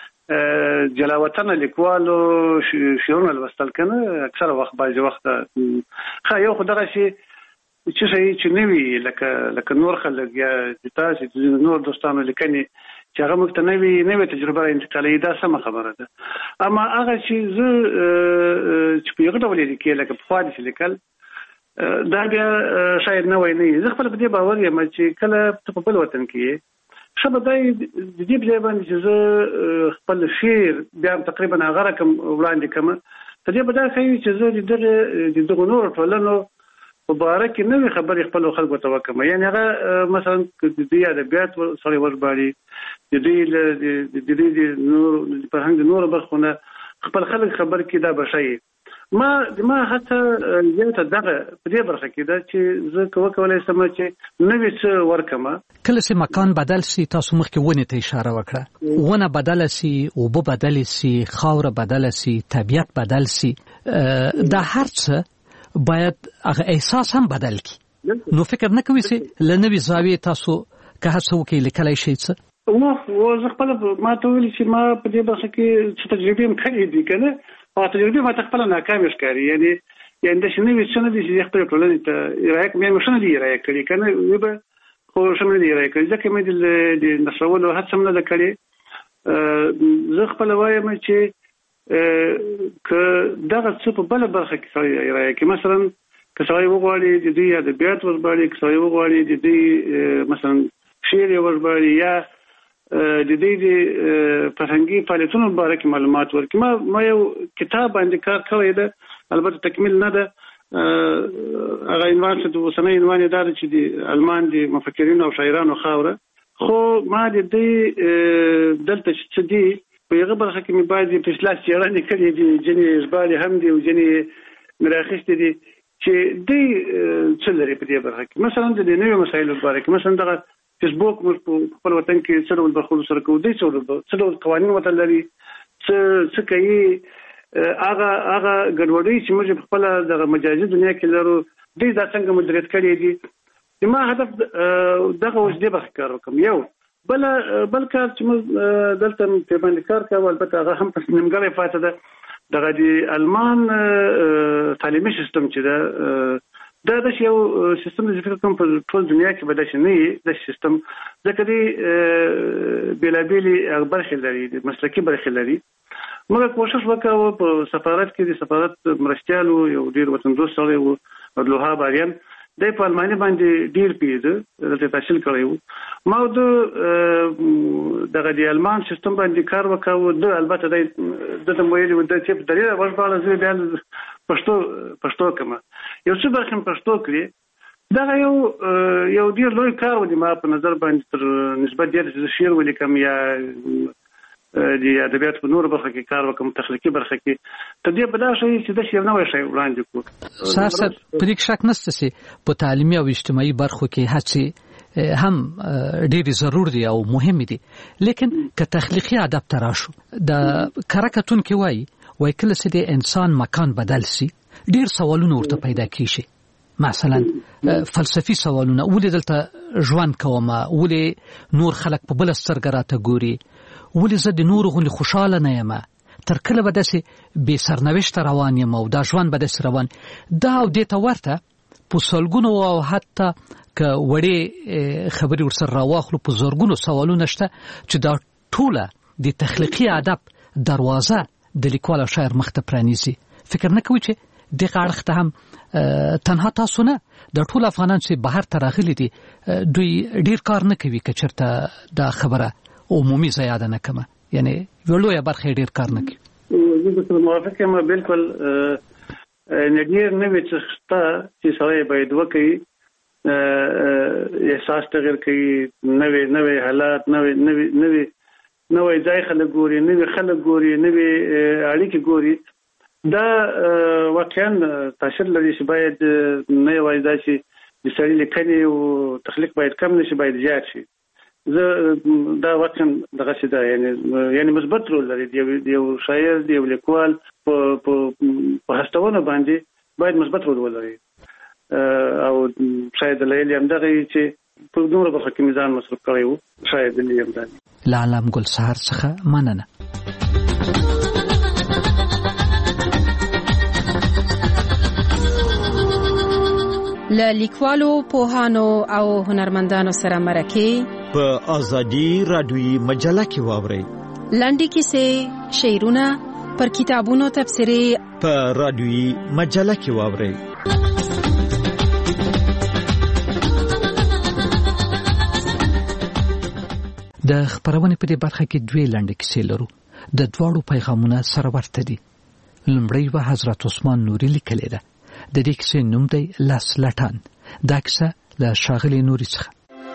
جلاوطنه لیکوالو شعرونه لوستل که نه، اکثره وخت بعضې وخت یو خو دغه شي چې شی چې نه وي لکه نور خلک یا تاسې نور دوستانو لیکنې چې هغه موږ ته نوې تجربه انتقالوي، دا سمه خبره ده. اما هغه چې زه چې په یو ډول لیکي لکه پخوا داسې لیکل، دا بیا شاید نوی نه وي. زه خپله په دې باور یم چې کله ته په بل وطن کې یې، ښه به دا د دې په ځای باندې چې زه خپل شعر بیا تقریبا هغه رقم وړاندې کړم، په دې به دا ښیي چې زه د دغو نورو ټولنو په باره کې نوې خبرې خپلو خلکو ته وکړم. یعنې هغه مثلا د دوی ادبیات سړی ورژباړي، د دوی د فرهنګ د نورو برخو نه خپل خلک خبر کړي، دا به ښیي. ما هڅه زیاته دغه په دې برخه کې ده چې زه وکولی شم چې نوې څه ورکړم. کله چې مکان بدل سي، تاسو مخکې ونې ته اشاره وکړه، ونه بدله سي، اوبه بدلې سي، خاوره بدله سي، طبیعت بدل سي، دا هر څه باید هغه احساس هم بدل کړي. نو فکر نه کوئ چې له نوې زاویې تاسو که هڅه وکړئ لیکلی شئ څه؟ زه خپله ما ته ویلي چې ما په دې برخه کې څه تجربې هم کړې دي که نه، او تجربې ما ته خپله ناکامې ښکاري. یعنې داسې نوې څه نه دي چې خپلې ټولنې ته ارایه کړم، ښه نه دي ارایه کړي که نه، وی به خو ښه نه دي ارایه کړي، ځکه مې د نشرولو هڅه هم نه ده کړې. زه خپله وایم چې که دغه څه په بله برخه کې سړی ارایه کړي، مثلا که سړی وغواړي د دوی ادبیات ورژباړي، که سړی وغواړي د دوی مثلا شعر یې ورژباړي یا د دوی د فرهنګي فعالیتونو په باره کې معلومات ورکړي. ما یو کتاب باندې کار کړی ده، البته تکمیل نه ده. هغه عنوان څه د اوسنی عنوان یې دا ده چې د المان د مفکرینو او شاعرانو خاوره. خو ما د دوی دلته څه دي په هغه برخه کې مې بعضې په اصلاح څېړنې کړې دي، ځینې ژباړې هم دي او ځینې مې راخیستې دي چې دوی څه لري په دې برخه کې. مثلا د نویو مسایلو په باره کې، مثلا دغه فیسبوک موږ په خپل وطن کې څه ډول برخورد سره کوو، څه ډول قوانین ورته لري، څه کوي، هغه ګډوډۍ چې موږ په خپل دغه مجازي دنیا کې لرو دوی دا څنګه مدیریت کړي دي. ما هدف دغه اوس دې برخه کار وکړم. یو بل کار چې موږ دلته په باندې کار کوو، البته هغه هم په نیمګړی پاتې ده. دغه د المان تعلیمي سیستم چې ده دا د یو سیستم د فکر کوم په ټول دنیا کې به د شنی د سیستم ځکه دی بلابلی برخې لري، مسلکي برخې لري. موږ کوشش وکړو په سفارت کې د سفارت مرستیالو یو ډیر وطن دوست سره وو عبدالوهاب آریان د په الماني باندې ډیر پیژه د تحصیل کړو. ما دغه د المان سیستم باندې کار وکړو. د البته د مویل د چپ درې ورپاله زه بیا پښتو کما یو څه برخه پښتو کړی. دا یو ډیر لوی کار و دی. ما په نظر باندې تر نسبت ډیر شعر ولیکم یا د ادبیات په نور برخه کې کار وکم، تخلیقي برخه کې ته دې په دا شی چې د شعر نوې شی وړاندې کو. ساسه پرې شک نشته چې په تعلیمي او اجتماعي برخو کې هڅې هم ډېری ضرور دي او مهم دي، لیکن که تخلیقي ادب تراشو د کرکتون کې وای کله چې د انسان مکان بدل سي ډېر سوالونه ورته پیدا کیږي. مثلا فلسفي سوالونه، ولې دلته ژوند کوم، ولې نور خلک په بل سترګه راته ګوري، ولې زه د نور غونډې خوشاله نه یم، تر کله به داسې بې سرنوشته روان یم او دا ژوند به داسې روان. دا او دې ته ورته په سلګونو او حتی که وړې خبرې ورسره راواخلو په زرګونو سوالونه شته چې دا ټوله د تخلیقي ادب دروازه د لیکوال او شاعر مخ ته پرانیزي. فکر نه کوي چې دغه اړخ ته هم تنها تاسو نه د ټول افغانان چې بهر ته راغلي دي دوی ډیر کار نه کوي که چېرته دا خبره عمومي زیاده نه کمه، یعنی ولویه برخه ډیر کار نه کوي. زه موافق یم بالکل. ډیر نوې څه چې سړی باید وکړي، احساس تغیر کوي، نوې حالات، نوې ځای خلک ګوري، نوې خلک ګوري، نوې اړیکې ګوري. دا واقعا تاثیر لري چې باید نه یوازې دا چې د سړي لیکنې او تخلیق باید کم نشي، باید زیات شي. دا واقعا دغه څه ده، یعنی مثبت رول لري. یو شاعر، یو لیکوال په هڅونه باندې باید مثبت رول ولري. او شاید دلایل هم دغه چې په دومره برخه کې میزان مصرف کړی وو. شاید دلایل هم ده. لعلم ګل سهار څخه مننه. ل لیکوالو، پوهانو او هنرمندانو سره مرکه په ازادي رادیوي مجله کې واورئ. لنډې کیسې، شعرونه، پر کتابونو تبصرې په رادیوي مجله کې واورئ. د خبرونې په دې برخه کې دوه لنډې کیسې لرو. د دواړو پیغامونه سره ورته دي. لومړی و حضرت عثمان نوري لیکلې ده. د دې کیسې نوم دی لاس لټان. دا کیسه له ښاغلي نوري څخه.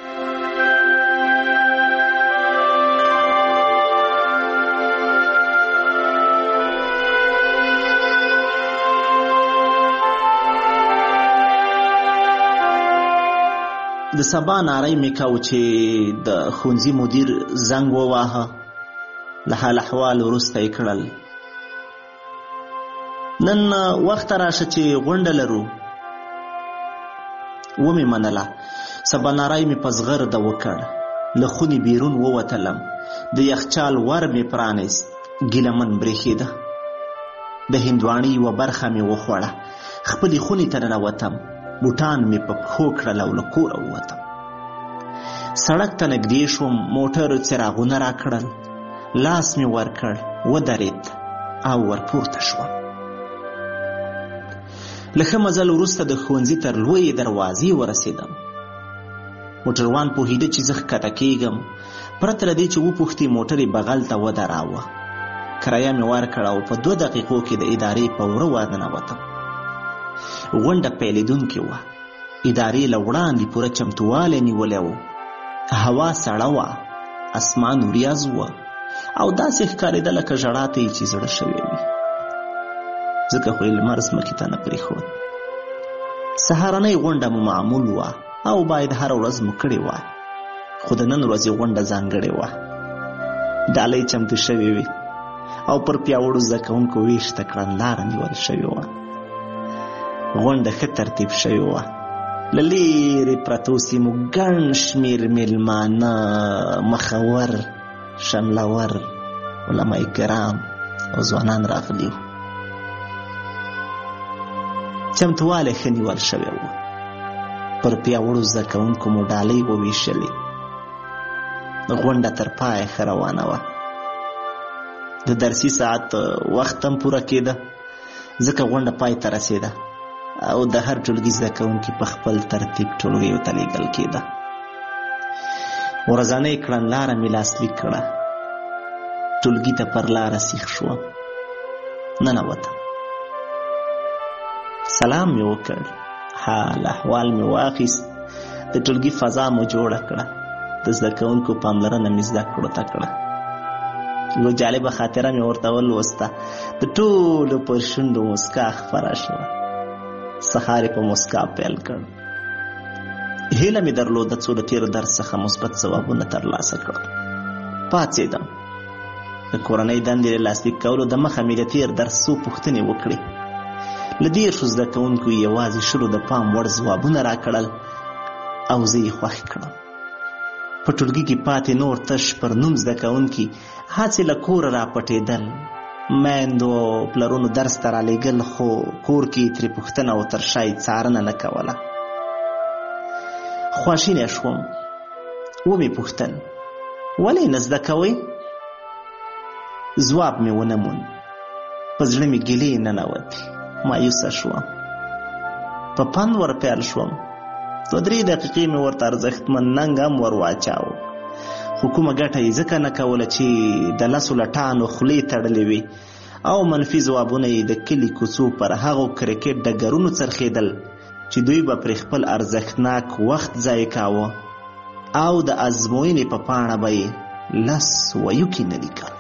د سبا نارای میکاو چې د ښوونځي مدیر زنګ وواهه، له حال احوال وروسته یې کړل. نن وخت راشه چې غونډه لرو. ومې منله. سبا نارای مې په زغرده وکړ. له خونې بیرون ووتلم. د یخچال ور مې پرانیست. ګیلمن برېښېده. د هندواڼې یوه برخه مې وخوړه. خپلې خونې ته ننوتم. بوټان مې په پښو کړل او له کوره ووتم. سړک ته نږدې شوم. موټرو څراغونه راکړل. لاس مې ورکړ، ودرېد او ورپورته شوم. له ښه مزل وروسته د ښوونځي تر لویې دروازې ورسېدم. موټروان پوهېده چې زه ښکته کېږم. پرته له دې چې وپوښتي موټر یې بغل ته ودراوه. کرایه مې ورکړه او په 2 دقیقو کې د ادارې په وره ورننوتم. غونډه پیلېدونکې وه. ادارې له وړاندې پوره چمتووالی نیولی و. هوا سړه وه. اسمان وریځ وه او داسې ښکارېده لکه ژړا ته یې چې زړه شوی وي. ځکه خو یې لمر ځمکې ته نه پرېښود. سهارنۍ غونډه مو معمول وه او باید هره ورځ مو کړې وای. خو د نن ورځې غونډه ځانګړې وه. ډالۍ چمتو شوې وې او پر پیاوړو زده کوونکو ویش ته کړنلاره نیول شوې وه. غونډه ښه ترتیب شوې وه. له لیرې پرتو سیمو ګڼ شمېر میلمانه، مخور، شملور، علماء کرام او ځوانان راغلي وو. چمتووالی ښه نیول شوی و. پر پیاوړو زده کوونکو مو ډالۍ وویشلې. غونډه تر پایه ښه روانه وه. د درسي ساعت وخت هم پوره کېده، ځکه غونډه پای ته رسېده او د هر ټولګي زده کوونکي په خپل ترتیب ټولګیو ته لېږل کېده. ورځنۍ کړنلاره مې لاسلیک کړه. ټولګي ته پر لاره سیخ شوم. ننوتم. سلام مې وکړ. حال احوال مې واخیست. د ټولګي فضا مو جوړه کړه. د زده کوونکو پاملرنه مې زده کړو ته کړه. یوه جالبه خاطره مې ورته ولوسته. د ټولو پر شونډو مسکا خپره شوه. سهار په مسکا پیل کړ. هیله مې درلوده څو د تېر درس څخه مثبت ځوابونه ترلاسه کړم. پاڅېدم. د کورنۍ دندې له لاسلیک کولو د مخه مې د تېر درس څو پوښتنې وکړې. له 10 زده کوونکو یوازې 10 د پام وړ ځوابونه راکړل او زه یې خوښ کړم. په ټولګي کې پاتې نور تش پر نوم زده کوونکي هڅې له کوره راپټېدل. میندو او پلرونو درس ته رالېږل، خو کور کې ترې پوښتنه او تر شا یې څارنه نه کوله. خواشینی شوم. ومې پوښتل ولې نه زده کوئ؟ ځواب مې ونه موند. په زړه مې ګیلې ننوتې. مایوسه شوم. په پند ور پیل شوم. 2-3 دقیقې مې ورته ارزښتمن ننګ هم ور واچاوه، خو کومه ګټه یې ځکه نه کوله چې د 10 لټانو خولې تړلې وې او منفي ځوابونه یې د کلي کوڅو پر هغو کرکټ ډګرونو څرخېدل چې دوی به پرې خپل ارزښتناک وخت ضایع کاوه او د ازموینې په پاڼه به یې 10 ویوکي نه لیکل.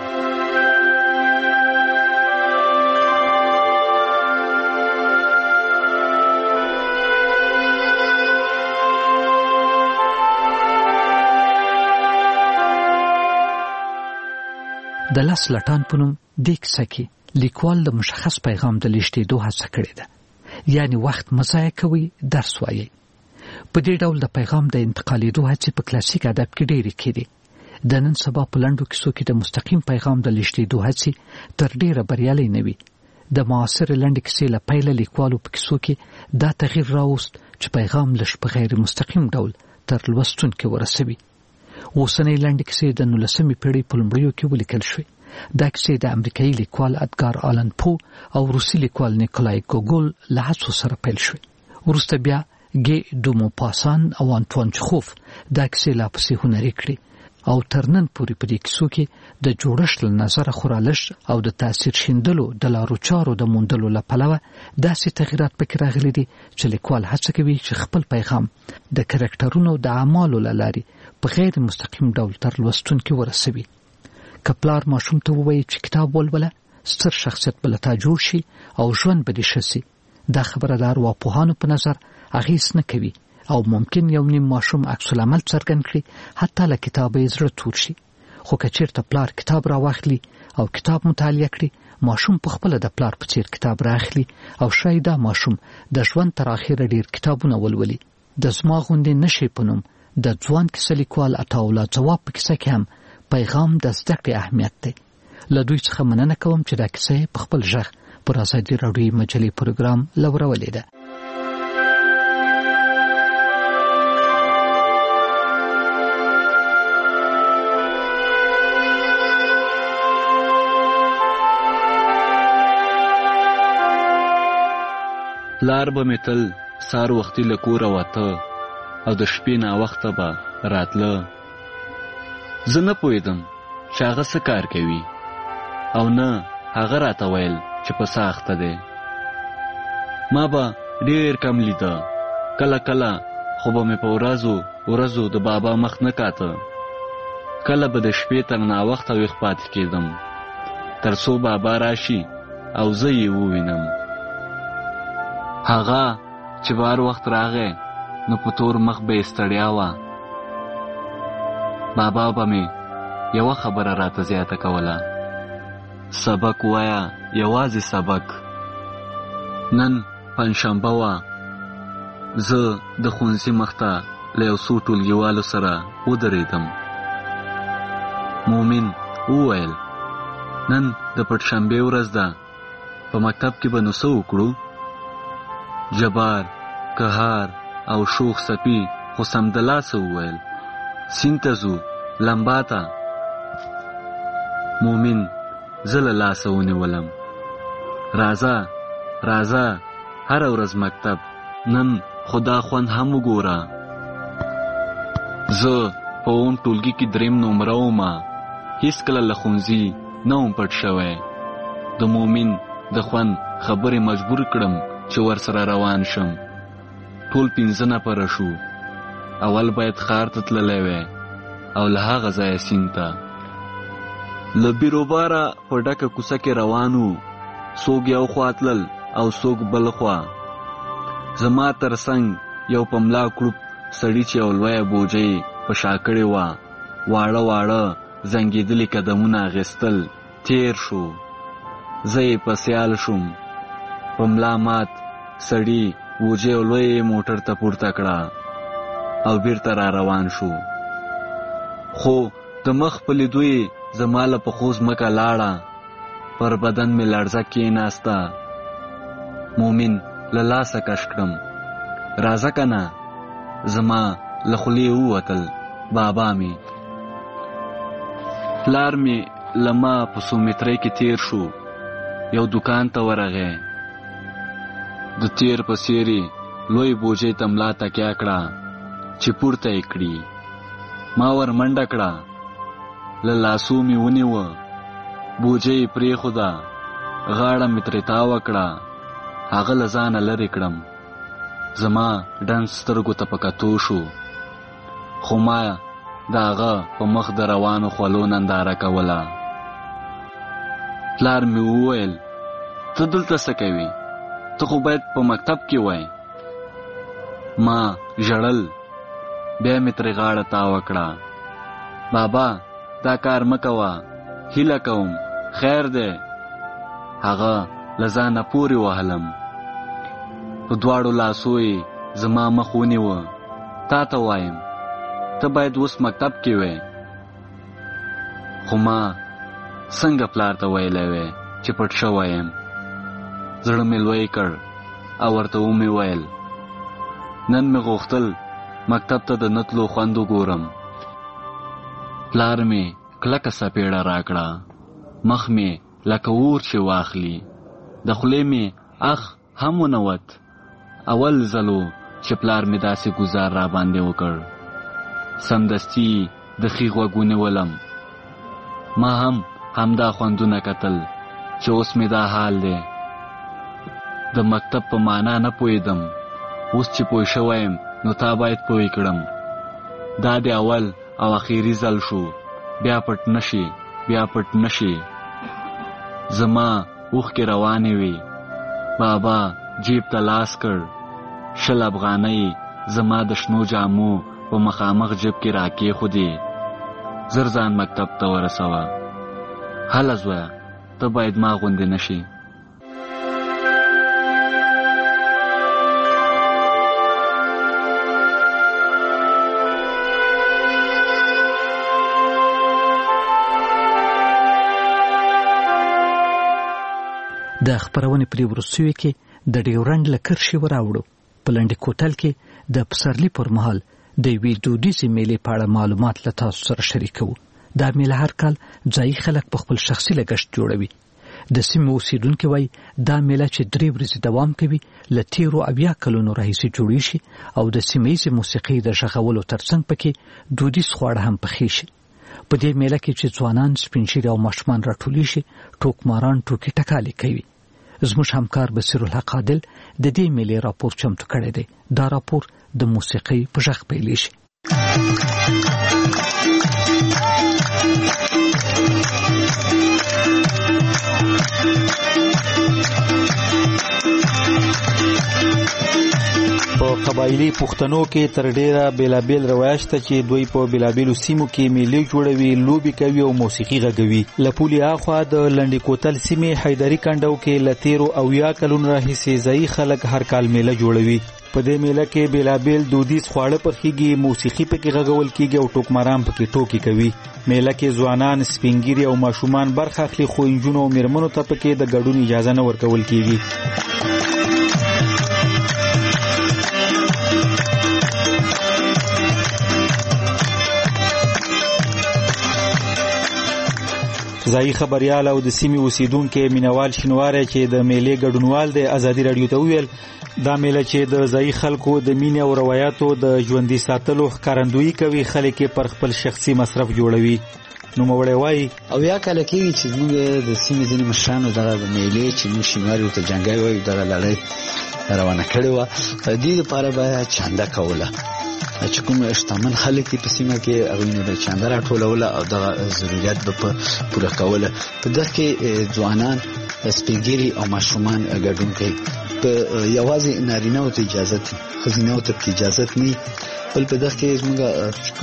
د 10 لټان په نوم دې کیسه کې لیکوال د مشخص پیغام د لیږدېدو هڅه کړې ده، یعنی وخت مه ضایع کوئ، درس وایئ. په دې ډول د پیغام د انتقالېدو هڅې په کلاسیک ادب کې ډېرې کېدې. د نن سبا په لنډو کیسو کې د مستقیم پیغام د لیږدېدو هڅې تر ډېره بریالۍ نه وي. د معاصرې لنډې کیسې له پیله لیکوالو په کیسو کې دا تغییر راوست چې پیغام لږ په غیر مستقیم ډول تر لوستونکي ورسوي. اوسنۍ لنډې کیسې د 19مې پېړۍ په لومړیو کې ولیکل شوې. دا کیسې د امریکایي لیکوال ادګار آلن پو او روسي لیکوال نیکولای ګوګول له هڅو سره پیل شوې. وروسته بیا ګي دوموپاسان او انټوان چخوف دا کیسې لا پسې هنري کړې او تر نن پورې په دې کیسو کې د جوړښت له نظره خورا لږ او د تاثیر شیندلو د لارو چارو د موندلو له پلوه داسې تغییرات پکې راغلي دي چې لیکوال هڅه کوي چې خپل پیغام د کرکټرونو د اعمالو له لارې په غیر مستقیم ډول تر لوستونکي ورسوي. که پلار ماشوم ته ووایي چې کتاب ولوله، ستر شخصیت به له تا جوړ شي او ژوند به دې ښه سي، دا خبره د ارواپوهانو په نظر اغېز نه کوي او ممکن یو نیم ماشوم عکس العمل څرګند کړي، حتی له کتابه یې زړه تور شي. خو که چېرته پلار کتاب راواخلي او کتاب مطالعه کړي، ماشوم په خپله د پلار په څېر کتاب راخلي او شاید دا ماشوم د ژوند تر اخره ډېر کتابونه ولولي. د زما غوندې نشي په نوم د ځوان کیسه لیکوال عطاالله ځواب په کیسه کې هم پیغام د زده کړې اهمیت دی. له دوی څخه مننه کوم چې دا کیسه په خپل غږ پر ازادي راډیو مجلې پروګرام لورولې ده. لار به مې تل سار وختي له کوره وته او د شپې ناوخته به راتله. زه نه پوهېدم چې هغه څه کار کوي او نه هغه راته ویل چې په څه اخته دی. ما به ډېر کم لیده. کله کله خو به مې په ورځو د بابا مخ نه کاته. کله به د شپې تر ناوخته ویښ پاتې کېدم تر څو بابا راشي او زه یې ووینم. هغه چې بار وخت راغی نو په تور مخ به یې ستړیا وه. بابا به مې یوه خبره راته زیاته کوله، سبق وایا، یوازې سبق. نن پنجشنبه وه، زه د ښوونځي مخته له یو څو ټولګیوالو سره ودرېدم. مومن وویل نن د پټشنبې ورځ ده، په مکتب کې به نو څه وکړو؟ جبار، قهار او شوخ سپي خو سمدلاسه وویل سیند ته ځو، لمبا ته. مومن زه له لاسه ونیولم. راځه راځه، هره ورځ مکتب، نن خدا خوند هم وګوره. زه په اوم ټولګي کې 3 نمره وم، هیڅکله له ښوونځي نه وم پټ شوی. د مومن د خوند خبرې مجبور کړم چې ورسره روان شم. ټول 5 نفره شو. اول باید ښار ته تللی وی او له هغه ځایه سیند ته. له بیروباره په ډکه کوڅه کې روان وو، څوک یو خوا تلل او څوک بل خوا. زما تر څنګ یو په ملا کړوپ سړي چې یو لویه بوجۍ په شا کړې وه، واړه واړه زنګېدلي قدمونه اخیستل، تیر شو. زه یې په سیال شوم. په ملا مات سړي بوجۍ لوی موټر ته پورته کړه او بیرته را روان شو. خو د مخ په لیدو یې زما له پښو ځمکه لاړه، پر بدن مې لړزه کېناسته. مومن له لاسه کش کړم. راځه کنه. زما له خولې ووتل بابا مې. پلار مې له ما په 100 مترۍ کې تیر شو، یو دکان ته ورغی. د تیر په څېر یې لوی بوجۍ ته ملا تکیه کړه چې پورته یې کړي. ما ور منډه کړه، له لاسو مې ونیوه، بوجۍ یې پرېښوده، غاړه مې ترې تاوه کړه، هغه له ځانه لرې کړم. زما ډنډ سترګو ته په کتو شو، خو ما د هغه په مخ د روانو خولو ننداره کوله. پلار مې وویل ته دلته څه کوې؟ ته خو باید په مکتب کې وای. ما ژړل، بیا مې ترې غاړه تاوه کړه. بابا دا کار مه کوه، هیله کوم، خیر دی. هغه له ځانه پورې وهلم. په دواړو لاسو یې زما مخ ونیوه. تا ته وایم ته باید اوس مکتب کې وای. خو ما څنګه پلار ته ویلی وی چې پټ شوی یم؟ زړه مې لوی کړ او ورته ومې ویل نن مې غوښتل مکتب ته د نه تلو خوند وګورم. پلار مې کلکه سپېړه راکړه، مخ مې لکه اور چې واخلي، د خولې مې اخ هم ونوت. اول ځلو چې پلار مې داسې ګزار را باندې وکړ. سمدستي د ښي غوږ ونیولم. ما هم همدا خوندونه کتل چې اوس مې دا حال دی. د مکتب په معنا نه پوهېدم، اوس چې پوه شوی یم نو تا باید پوه کړم. دا د اول او اخیری ځل شو، بیا پټ نشي، بیا پټ نشي. زما اوښکې روانې وي. بابا جیب ته لاس کړ، 20 افغانۍ زما د شنو جامو په مخامخ جیب کې راکېښودې. زر ځان مکتب ته ورسوه. هله زویه ته باید ما غوندې نشي. د خبرونې پرې وروستیو کې د ډیورنډ له کرښې وراوړو. په لنډې کوتل کې د پسرلي پر مهال د یوې دودیزې میلې په اړه معلومات له تاسو سره شریکوو. دا میله هر کال ځایي خلک په خپل شخصي لګښت جوړوي. د سیمې اوسیدونکي وایي دا میله چې 3 ورځې دوام کوي له تیرو 80 کلونو راهیسې جوړې شي او د سیمهیزې موسیقۍ د غږولو ترڅنګ پکې دودیز خواړه هم پخې شي. په دې میله کې چې ځوانان، سپین ږیري او ماشومان راټولی شي، ټوکماران ټوکې ټکالې کوي. زموږ همکار بصیر الحق عادل د دې میلې راپور چمتو کړی دی. دا راپور د موسیقۍ په غږ پیلې شي. په قبایلی پښتنو کې تر ډیره بیلابیل روایت شته چې دوی په بیلابیلو سیمو کې میلې جوړوي، لوبي کوي او موسیقي غږوي. لپولي اخوا د لنډی کوتل سیمې حیدری کندو کې لتیرو او یا کلون راهیسې ځای خلک هر کال میله جوړوي. په دې میله کې بیلابیل دودیز خواړه پخېږي، موسیقي پکې غږول کیږي او ټوکماران پکې ټوکې کوي. میله کې ځوانان، سپینګیري او ماشومان برخه اخلي، خو انجونو او میرمنو ته پکې د ګډون اجازه نه ورکول کیږي. ځایي خبريال او د سیمې اوسیدونکو مینوال شینواره چې د میلې ګډونوال د ازادي رادیو ته ویل دا میله چې د ځایي خلکو د مینې او روایتو د ژوندۍ ساتلو ښکارندویي کوي، خلک پر خپل شخصي مصرف جوړوي. نو موړی وایي او یا کله کېږي چې موږ د سیمې ځینې مشرانو دغه د میلې چې موږ شینواري ورته جنګی وایو دغه لړۍ روانه کړې وه، د دې لپاره به چانده کوله چې کوم شتمن خلک په سیمه کې هغوی نه به چانده راټولوله او دغه ضرورت به پوره کوله. په دغه کې ځوانان، سپینګیري او ماشومان ګډون کوي. په یوازې نارینه‌و ته اجازه دي، ښځینه‌و ته پکې اجازت نه. بل په دغه کې زموږ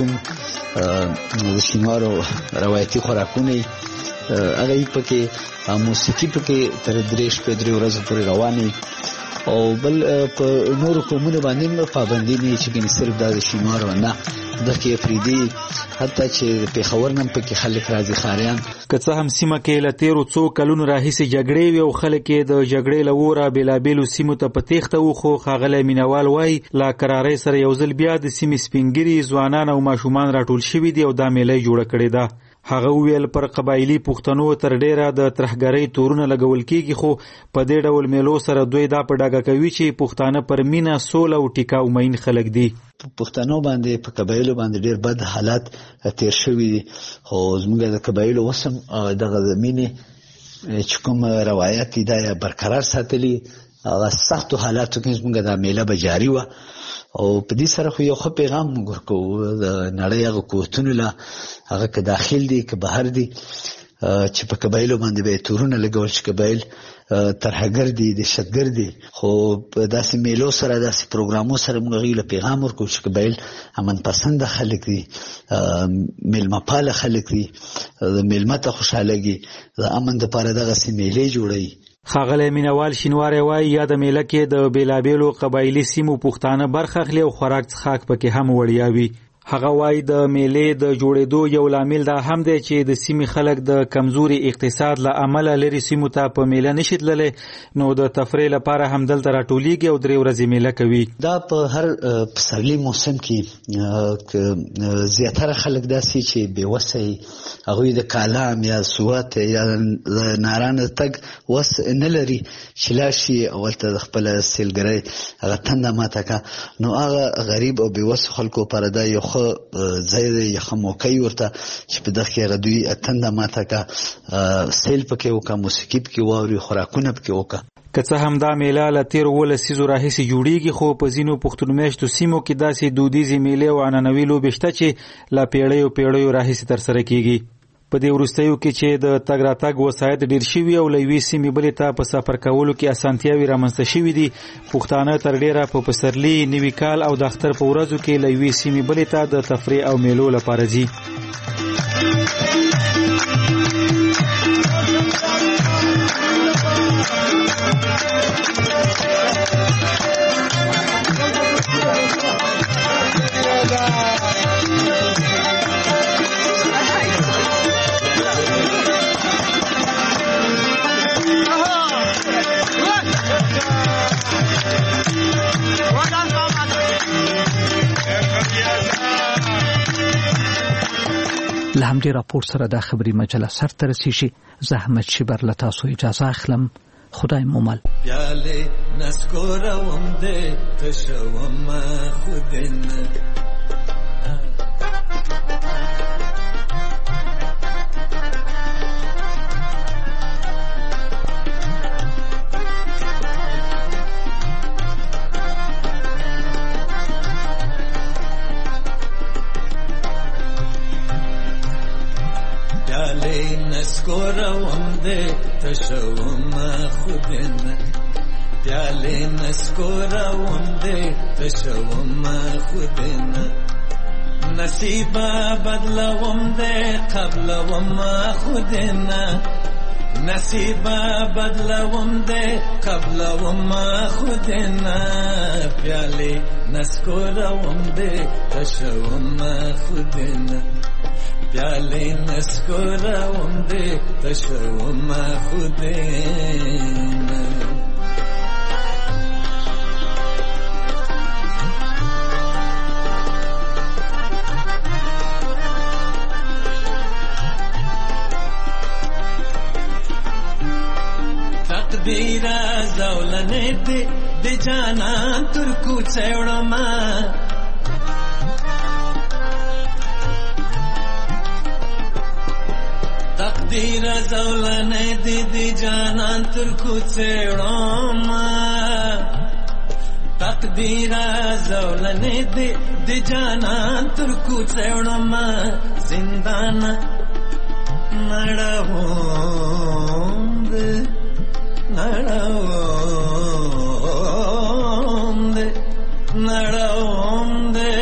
کوم د شینوارو روایتي خوراکونه هغه پکې موسیقي پکې تر 3 ورځې پورې روانې او بل په نورو قومونو باندې پابندي نه چې ګنې صرف د شینوار نه د کې افریدي حتی چې په خبر نم پکې خلک راځي خاریان. که څه هم سیمه کې له 13 څو کلونو راهیسې جګړې وي او خلک د جګړې له وره بیلابیلو سیمو ته په تېښته وو، خو ښاغلی مینوال وایي لا قرارۍ سره یو ځل بیا د سیمې سپینګیري ځوانان او ماشومان راټول شوي دي او دا میله یې جوړه کړې ده. هغه ویل پر قبایلی پښتنو تر ډیره د ترهګرۍ تورونه لګول کیږي، خو په دې ډول میلو سره دوی دا په ډاګه کوي چې پښتانه پر مینه، سوله او ټیکاو مین خلک دي. پښتنو باندې په قبایلو باندې ډیر بد حالات تیر شوي دي، خو زموږ د قبایلو وسم دغه د مینې چې کوم روایت دی دا برقرار ساتلي. هغه سختو حالاتو کې زموږ د میله به جاري وه او په دې سره خو یو ښه پیغام موږ ورکوو د نړۍ هغه قوتونو له، هغه که داخل دي که بهر دي، چې په قبایلو باندې به یې تورونه لګول چې قبایل ترهګر دي، دهشتګر دي. خو په داسې میلو سره، داسې پروګرامو سره موږ هغوی له پیغام ورکوو چې قبایل امن پسنده خلک دي، میلمه پاله خلک دي، میلمه ته خوشحالږي، د امن دپاره دغسې میلې جوړوي. ښاغلی مینوال شینواری وایي یا د میله کې د بیلابیلو قبایلي سیمو پښتانه برخه اخلي او خوراک څښاک پکې هم وړیا وي. هغه وایي د میلې د جوړېدو یو لامل دا هم دی چې د سیمې خلک د کمزوري اقتصاد له امله لرې سیمو ته په میله نشي تللی، نو د تفریح لپاره هم دلته راټولیږي او 3 ورځې میله کوي. دا په هر پسرلي موسم کې زیاتره خلک داسې چې بېوسه هغوی د کالام یا سوات یا نارانه تګ وس نه لري چې لاړ شي اولته د خپله سیلګرۍ هغه تنده ماته که، نو هغه غریب او بېوسو خلکو لپاره دا یو ښه ځای دی، یو ښه موقع ورته چې په دغه کې هغه دوی تنده ماته که، سیل پکې وکړه، موسیقي پکې واوري، خوراکونه پکې وکړه. که څه هم دا میله له 13 لسیزو راهیسې جوړیږي، خو په ځینو پښتون میشتو سیمو کې داسې دودیزې میلې او عنعنوي لوبې شته چې له پیړیو راهیسې ترسره کیږي. په دې وروستیو کې چې د تګ راتګ وسایط ډیر شوي او له یوې سیمې بلې ته په سفر کولو کې اسانتیاوې رامنځته شوي دي، پښتانه تر ډیره په پسرلي، نوي کال او د اختر په ورځو کې له یوې سیمې بلې ته د تفریح او میلو لپاره ځي. له همدې راپور سره د خبري مجله سر ته رسیږي. زه احمد شیبر له تاسو اجازه اخلم. خدای مو مل. پیاله نسکوروم دې تشوم خودنه نسکوروم دې تشوم خودنه پیاله نسکوروم دې تشوم خودنا نصیبا بدلوم ده قبلوم خودنا نصیبا بدلوم ده قبلوم خودنا پیاله نسکورم ده تشوم خودنا پیاله نسکورم ده تشوم خودنا تقدیرا زولنه دی جانان ترکو چوڑما تقدیرا زولنه دی جانان ترکو چوڑما تقدیرا زولنه دی جانان ترکو چوڑما زندان نڑاوم دے نڑاوم دے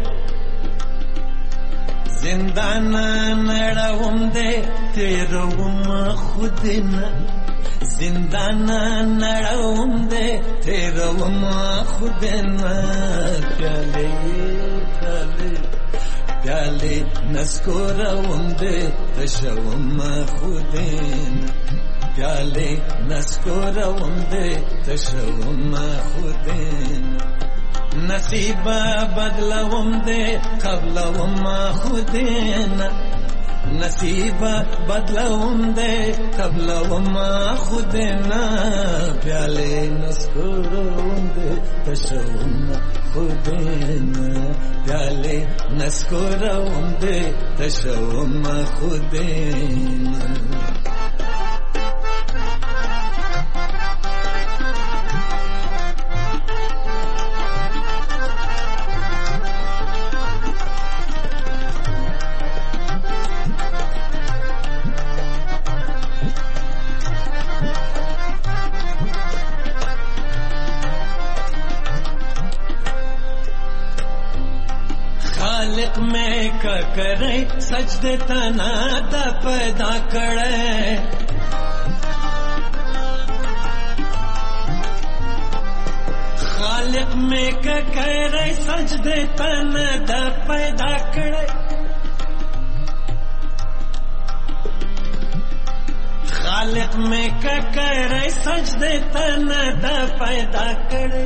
زندان نڑاوم دے تیروم خودنا زندان نڑاوم دے تیروم خودنا پیالے پیالے پیالے نسکوروم دے تشوم خودنا پیاله نسکورم ده تشوم خودین نصیبا بدلوم ده قبلوم خودین نصیبا بدلوم ده قبلوم خودین پیاله نسکورم ده تشوم خودین پیاله نسکورم ده تشوم خودین خالق میں کا کرے سجدے تنا دا پیدا کرے خالق میں کا کرے سجدے تنا دا پیدا کرے خالق میں کا کرے سجدے تنا دا پیدا کرے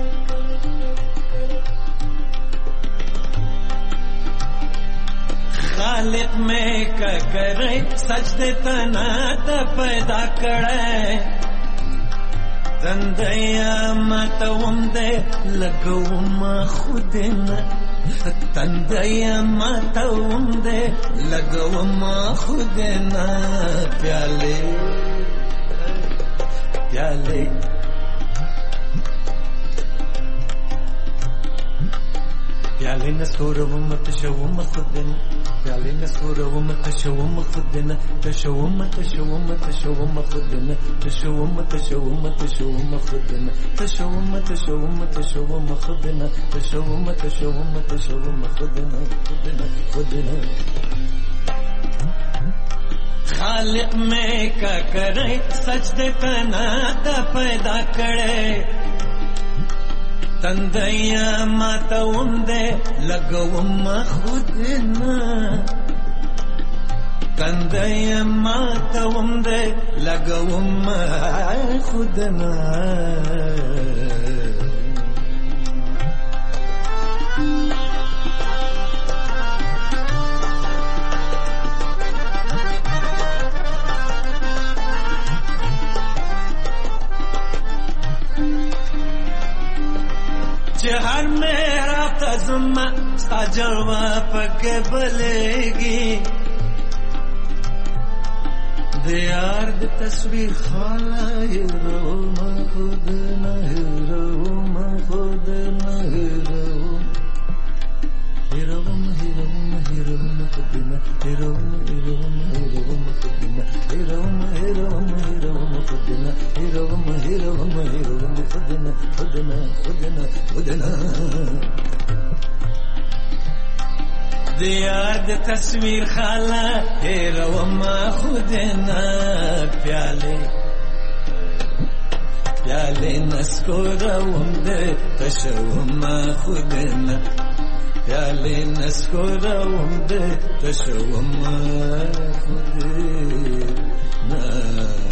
خالق میں کا کرے سجدے تنا دا پیدا کرے تندیا ماتوم دے لگوم خودنا تندیا ماتوم دے لگوم خودنا پیالے پیالے پیالے نسکورم تشوم خودنا پیالے نسکورم تشوم خودنا تشوم تشوم تشوم خودنا تشوم تشوم تشوم خودنا تشوم تشوم تشوم خودنا تشوم تشوم تشوم خودنا خودنا خالق میں کا کرے سجدے تنا دا پیدا کرے تندیا ماتوم دے لگوم خودنا تندیا ماتوم دے لگوم خودنا چہر میرا تزمہ ستا جلوہ پک بلےگی دیار دی تصویر خالا ہیروم خود نہ ہیروم خود نہ ہیروم ہیروم ہیروم ہیروم خود نہ ہیروم ہیروم ہیروم خود نہ ہیروم ہیروم ہیروم خود نہ ہیروم ہیروم ہیروم خود نہ خود نہ خود نہ خود نه د یاد تصویر خاله هیرومه خود نه پیاله نسکورم ده تشوم خودنا پیاله نسکورم ده تشوم خودنا